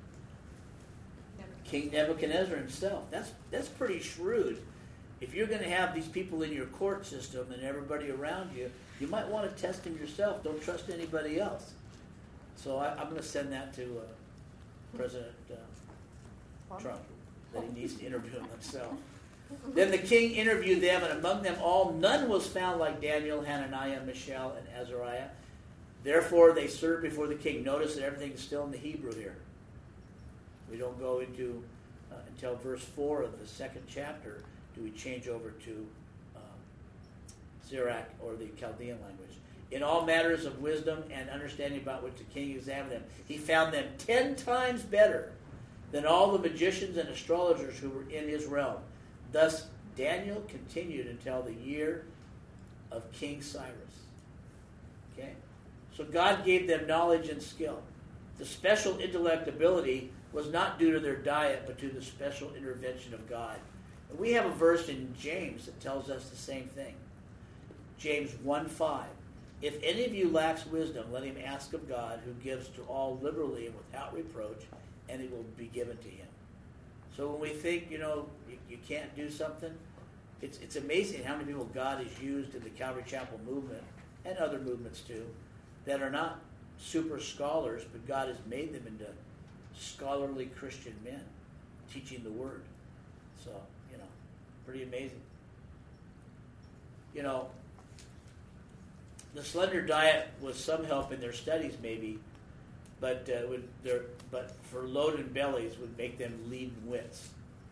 King Nebuchadnezzar himself. That's that's pretty shrewd. If you're going to have these people in your court system and everybody around you, you might want to test them yourself. Don't trust anybody else. So I, I'm going to send that to uh, President uh, Trump, that he needs to interview them himself. Then the king interviewed them, and among them all none was found like Daniel, Hananiah, Mishael, and Azariah. Therefore they served before the king. Notice that everything is still in the Hebrew here. We don't go into, uh, until verse four of the second chapter, do we change over to um, Syriac or the Chaldean language. In all matters of wisdom and understanding about which the king examined them, he found them ten times better than all the magicians and astrologers who were in his realm. Thus Daniel continued until the year of King Cyrus. Okay? So God gave them knowledge and skill. The special intellect ability was not due to their diet, but to the special intervention of God. And we have a verse in James that tells us the same thing. James one five. If any of you lacks wisdom, let him ask of God, who gives to all liberally and without reproach, and it will be given to him. So when we think, you know, you, you can't do something, it's it's amazing how many people God has used in the Calvary Chapel movement, and other movements too, that are not super scholars, but God has made them into scholarly Christian men teaching the Word. So, you know, pretty amazing. You know, the slender diet was some help in their studies maybe, but uh, would their but for loaded bellies would make them leaden wits.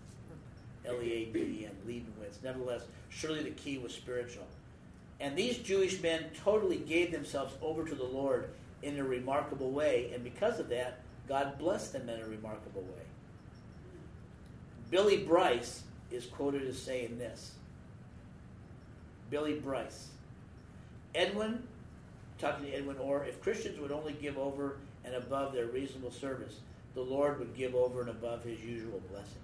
L E A D E N, leaden wits. Nevertheless, surely the key was spiritual. And these Jewish men totally gave themselves over to the Lord in a remarkable way, and because of that, God blessed them in a remarkable way. Billy Bryce is quoted as saying this. Billy Bryce. Edwin, talking to Edwin Orr, if Christians would only give over and above their reasonable service, the Lord would give over and above his usual blessing.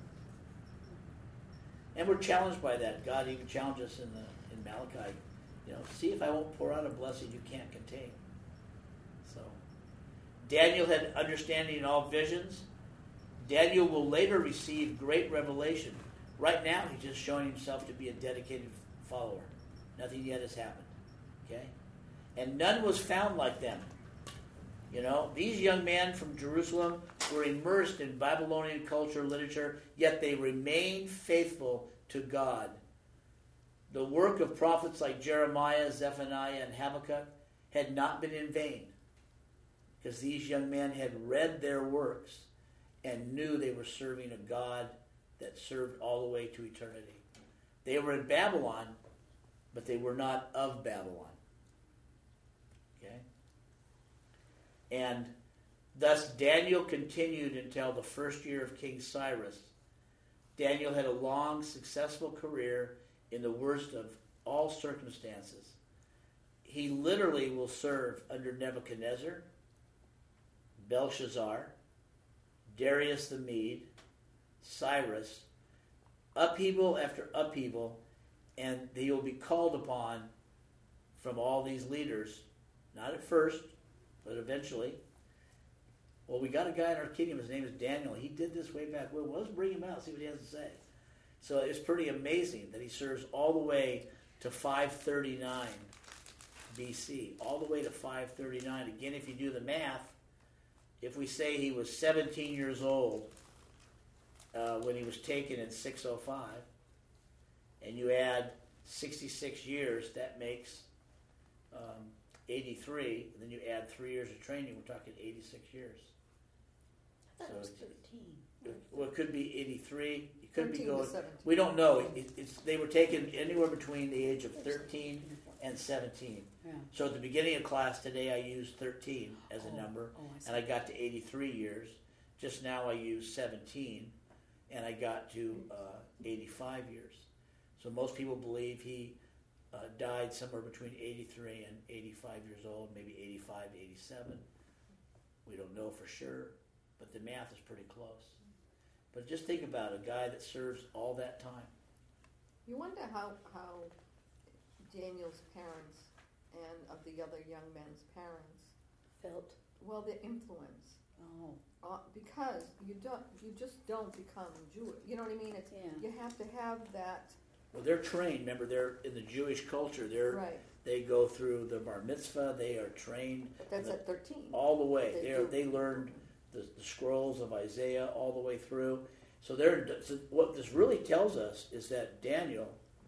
And we're challenged by that. God even challenged us in the in Malachi. You know, see if I won't pour out a blessing you can't contain. So, Daniel had understanding in all visions. Daniel will later receive great revelation. Right now, he's just showing himself to be a dedicated follower. Nothing yet has happened. Okay? And none was found like them. You know, these young men from Jerusalem were immersed in Babylonian culture, literature, yet they remained faithful to God. The work of prophets like Jeremiah, Zephaniah, and Habakkuk had not been in vain, because these young men had read their works and knew they were serving a God that served all the way to eternity. They were in Babylon, but they were not of Babylon. Okay? And thus Daniel continued until the first year of King Cyrus. Daniel had a long, successful career in the worst of all circumstances. He literally will serve under Nebuchadnezzar, Belshazzar, Darius the Mede, Cyrus, upheaval after upheaval, and he will be called upon from all these leaders, not at first, but eventually. Well, we got a guy in our kingdom, his name is Daniel. He did this way back when. Well, let's bring him out, see what he has to say. So it's pretty amazing that he serves all the way to five thirty-nine B C, all the way to five thirty-nine. Again, if you do the math, if we say he was seventeen years old uh, when he was taken in six oh five, and you add sixty-six years, that makes um, eighty-three, and then you add three years of training, we're talking eighty-six years. I thought So it was it's- thirteen. Well, it could be eighty-three. It could be thirteen to going. seventeen. We don't know. It, it's they were taken anywhere between the age of thirteen and seventeen. Yeah. So at the beginning of class today, I used thirteen as a Oh, number, oh, I see. and I got to eighty-three years. Just now, I used seventeen, and I got to uh, eighty-five years. So most people believe he uh, died somewhere between eighty-three and eighty-five years old, maybe eighty-five, eighty-seven. We don't know for sure, but the math is pretty close. But just think about a guy that serves all that time. You wonder how, how Daniel's parents and of the other young men's parents, Felt. well, the influence. Oh. Uh, because you don't, you just don't become Jewish. You know what I mean? It's Yeah. you have to have that. Well, they're trained. Remember, they're in the Jewish culture. They're Right. they go through the bar mitzvah. They are trained But that's the- at thirteen. all the way. They They do. they learned the, the scrolls of Isaiah all the way through. So they're so what this really tells us is that Daniel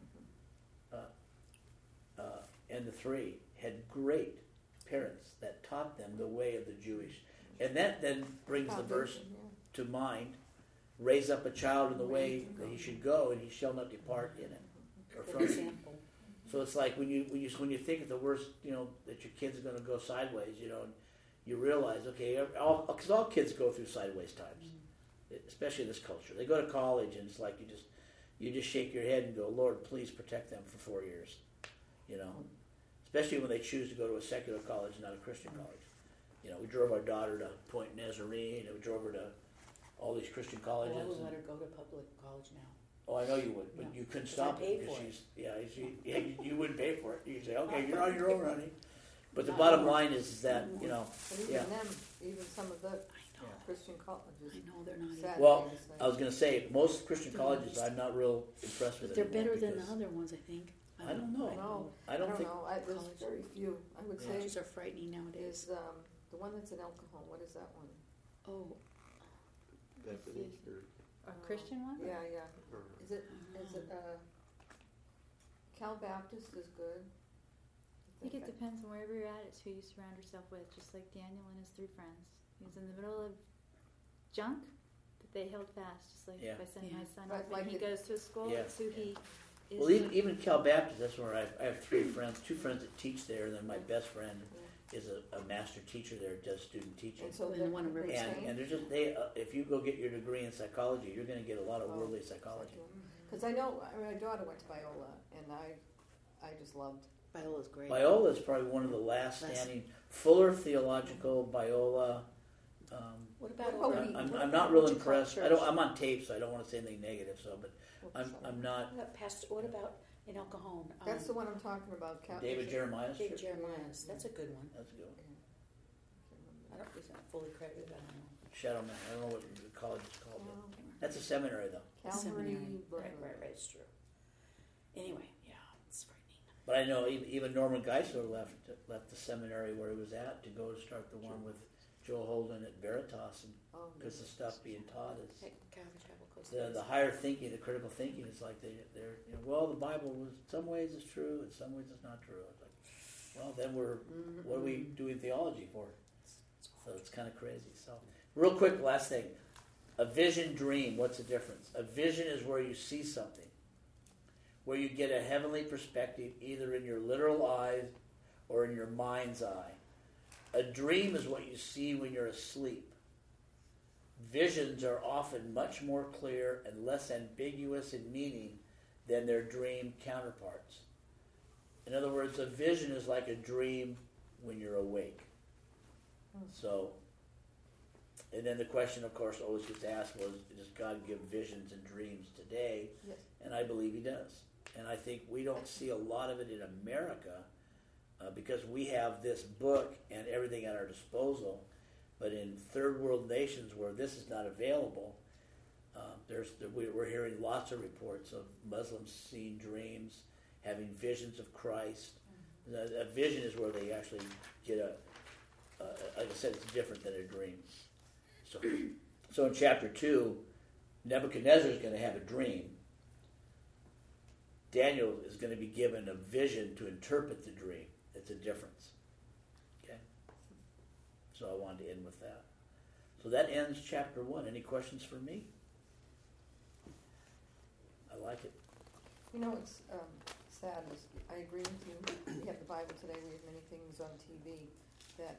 uh, uh, and the three had great parents that taught them the way of the Jewish, and that then brings the verse Foundation, yeah. to mind: raise up a child in the way that he should go, and he shall not depart in it. Or Good from it. example. So it's like when you when you when you think of the worst, you know, that your kid's going to go sideways, you know, and you realize, okay, all because all kids go through sideways times, especially in this culture. They go to college, and it's like you just you just shake your head and go, Lord, please protect them for four years, you know, especially when they choose to go to a secular college, not a Christian college. You know, we drove our daughter to Point Nazarene, and we drove her to all these Christian colleges. Well, I would and- let her go to public college now. Oh, I know you would, but No, you couldn't 'cause I stop pay it because for it. she's yeah, she, yeah you, you wouldn't pay for it. You'd say, okay, you're on your own, honey. But the Not bottom anymore. line is, is that you know, But even yeah. them, even some of the I know. Christian colleges. I know they're not. Sad Even, Well, thing to say. I was going to say most Christian colleges I'm not real impressed with. but they're anymore better than the because other ones, I think. I don't know. No, I don't think. know. I, there's college- very few. I would Yeah. say Colleges are frightening nowadays. is um, the one that's in alcohol. What is that one? Oh, Methodist or, A Christian one? Yeah, yeah. or Is it? Is it? Uh, Cal Baptist is good. I think it depends on wherever you're at, it's who you surround yourself with, just like Daniel and his three friends. He was in the middle of junk, but they held fast, just like Yeah. if I send my Yeah. son Right, off like and he it- goes to a school, Yeah. it's who he is. Well, even, even Cal Baptist, that's where I have, I have three friends, two friends that teach there, and then my best friend is a, a master teacher there, does student teaching. And so And they're one in they Riverside. And, change? and there's just they uh, if you go get your degree in psychology, you're going to get a lot of Oh. worldly psychology. Because I know I mean, my daughter went to Biola, and I, I just loved. Biola's great. Biola is probably one of the last Last- standing Fuller Theological Biola. Um, What about What over? about I'm, we- I'm, what I'm about- not real what'd you call impressed. I church? don't. I'm on tape, so I don't want to say anything negative. So, but I'm I'm not What about Pastor? What about in El Cajon? Um, That's the one I'm talking about. Cal- David Jeremiah's David church. Jeremiah's. That's a good one. That's a good one. I don't. He's not fully credited. I don't know. Shadow Man. I don't know what the college is called. But Cal- that's a seminary, though. Calvary. Seminary. blah, Right, blah, right, blah. right. It's true. Anyway, yeah, it's frightening. But I know even, even Norman Geisler left left the seminary where he was at to go to start the one with Joe Holden at Veritas, and Oh, because the stuff being taught is Hey, Calvary Chapel Coast the, the higher thinking, the critical thinking is like they they're you know, well the Bible was in some ways is true, in some ways it's not true. It's like, well then we're Mhm. what are we doing theology for? So it's kind of crazy. So real quick, last thing, a vision dream. What's the difference? A vision is where you see something, where you get a heavenly perspective either in your literal eyes or in your mind's eye. A dream is what you see when you're asleep. Visions are often much more clear and less ambiguous in meaning than their dream counterparts. In other words, a vision is like a dream when you're awake. So, and then the question, of course, always gets asked was, does God give visions and dreams today? Yes. And I believe he does. And I think we don't see a lot of it in America uh, because we have this book and everything at our disposal. But in third world nations where this is not available, uh, there's we're hearing lots of reports of Muslims seeing dreams, having visions of Christ. Mm-hmm. A vision is where they actually get a, uh, like I said, it's different than a dream. So, so in chapter two, Nebuchadnezzar is going to have a dream. Daniel is going to be given a vision to interpret the dream. It's a difference. Okay? So I wanted to end with that. So that ends chapter one. Any questions for me? I like it. You know, it's um, sad. Is I agree with you. We have the Bible today. We have many things on T V that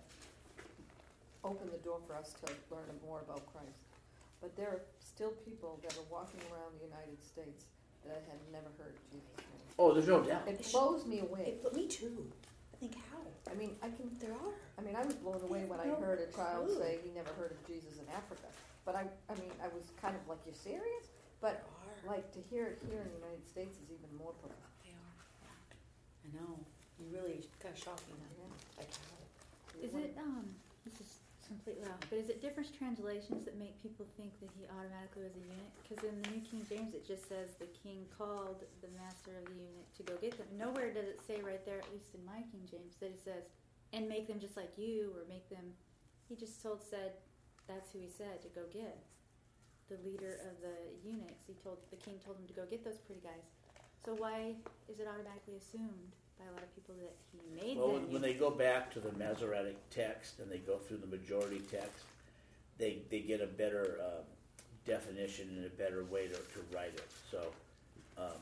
open the door for us to learn more about Christ. But there are still people that are walking around the United States that have never heard of Jesus' name. Oh, there's no doubt. It blows me away. It put me too. I think how? I mean, I can. There are. I mean, I was blown away when I No heard a child clue. say he never heard of Jesus in Africa. But I, I mean, I was kind of like, "You're serious?" But There are. like to hear it here in the United States is even more profound. They are. I know. You really kind of shocking that. Yeah. Like how? Is it, um, this is completely off, but is it different translations that make people think that he automatically was a eunuch? Because in the New King James it just says the king called the master of the eunuch to go get them. Nowhere does it say right there, at least in my King James, that it says, and make them just like you, or make them, he just told, said, that's who he said to go get. The leader of the eunuchs, he told, the king told him to go get those pretty guys. So why is it automatically assumed by a lot of people that he made Well, them? when, when they go back to the Masoretic text and they go through the majority text, they they get a better uh, definition and a better way to, to write it. So um,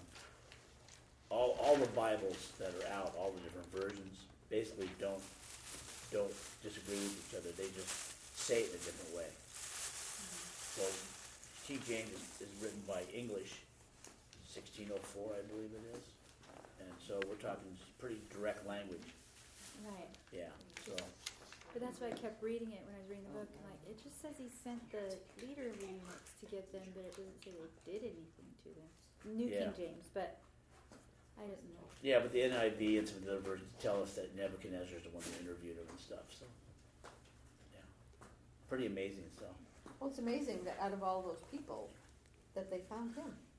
all all the Bibles that are out, all the different versions, basically don't don't disagree with each other. They just say it in a different way. Mm-hmm. So King James is, is written by English, sixteen oh four, I believe it is. And so we're talking pretty direct language. Right. Yeah. So But that's why I kept reading it when I was reading the book. Like, it just says he sent the leader of the eunuchs to get them, but it doesn't say they did anything to them. New Yeah. King James, but I didn't know. yeah, but the N I V and some of the other versions tell us that Nebuchadnezzar is the one who interviewed him and stuff. So yeah, pretty amazing stuff. Well, it's amazing that out of all those people, that they found him.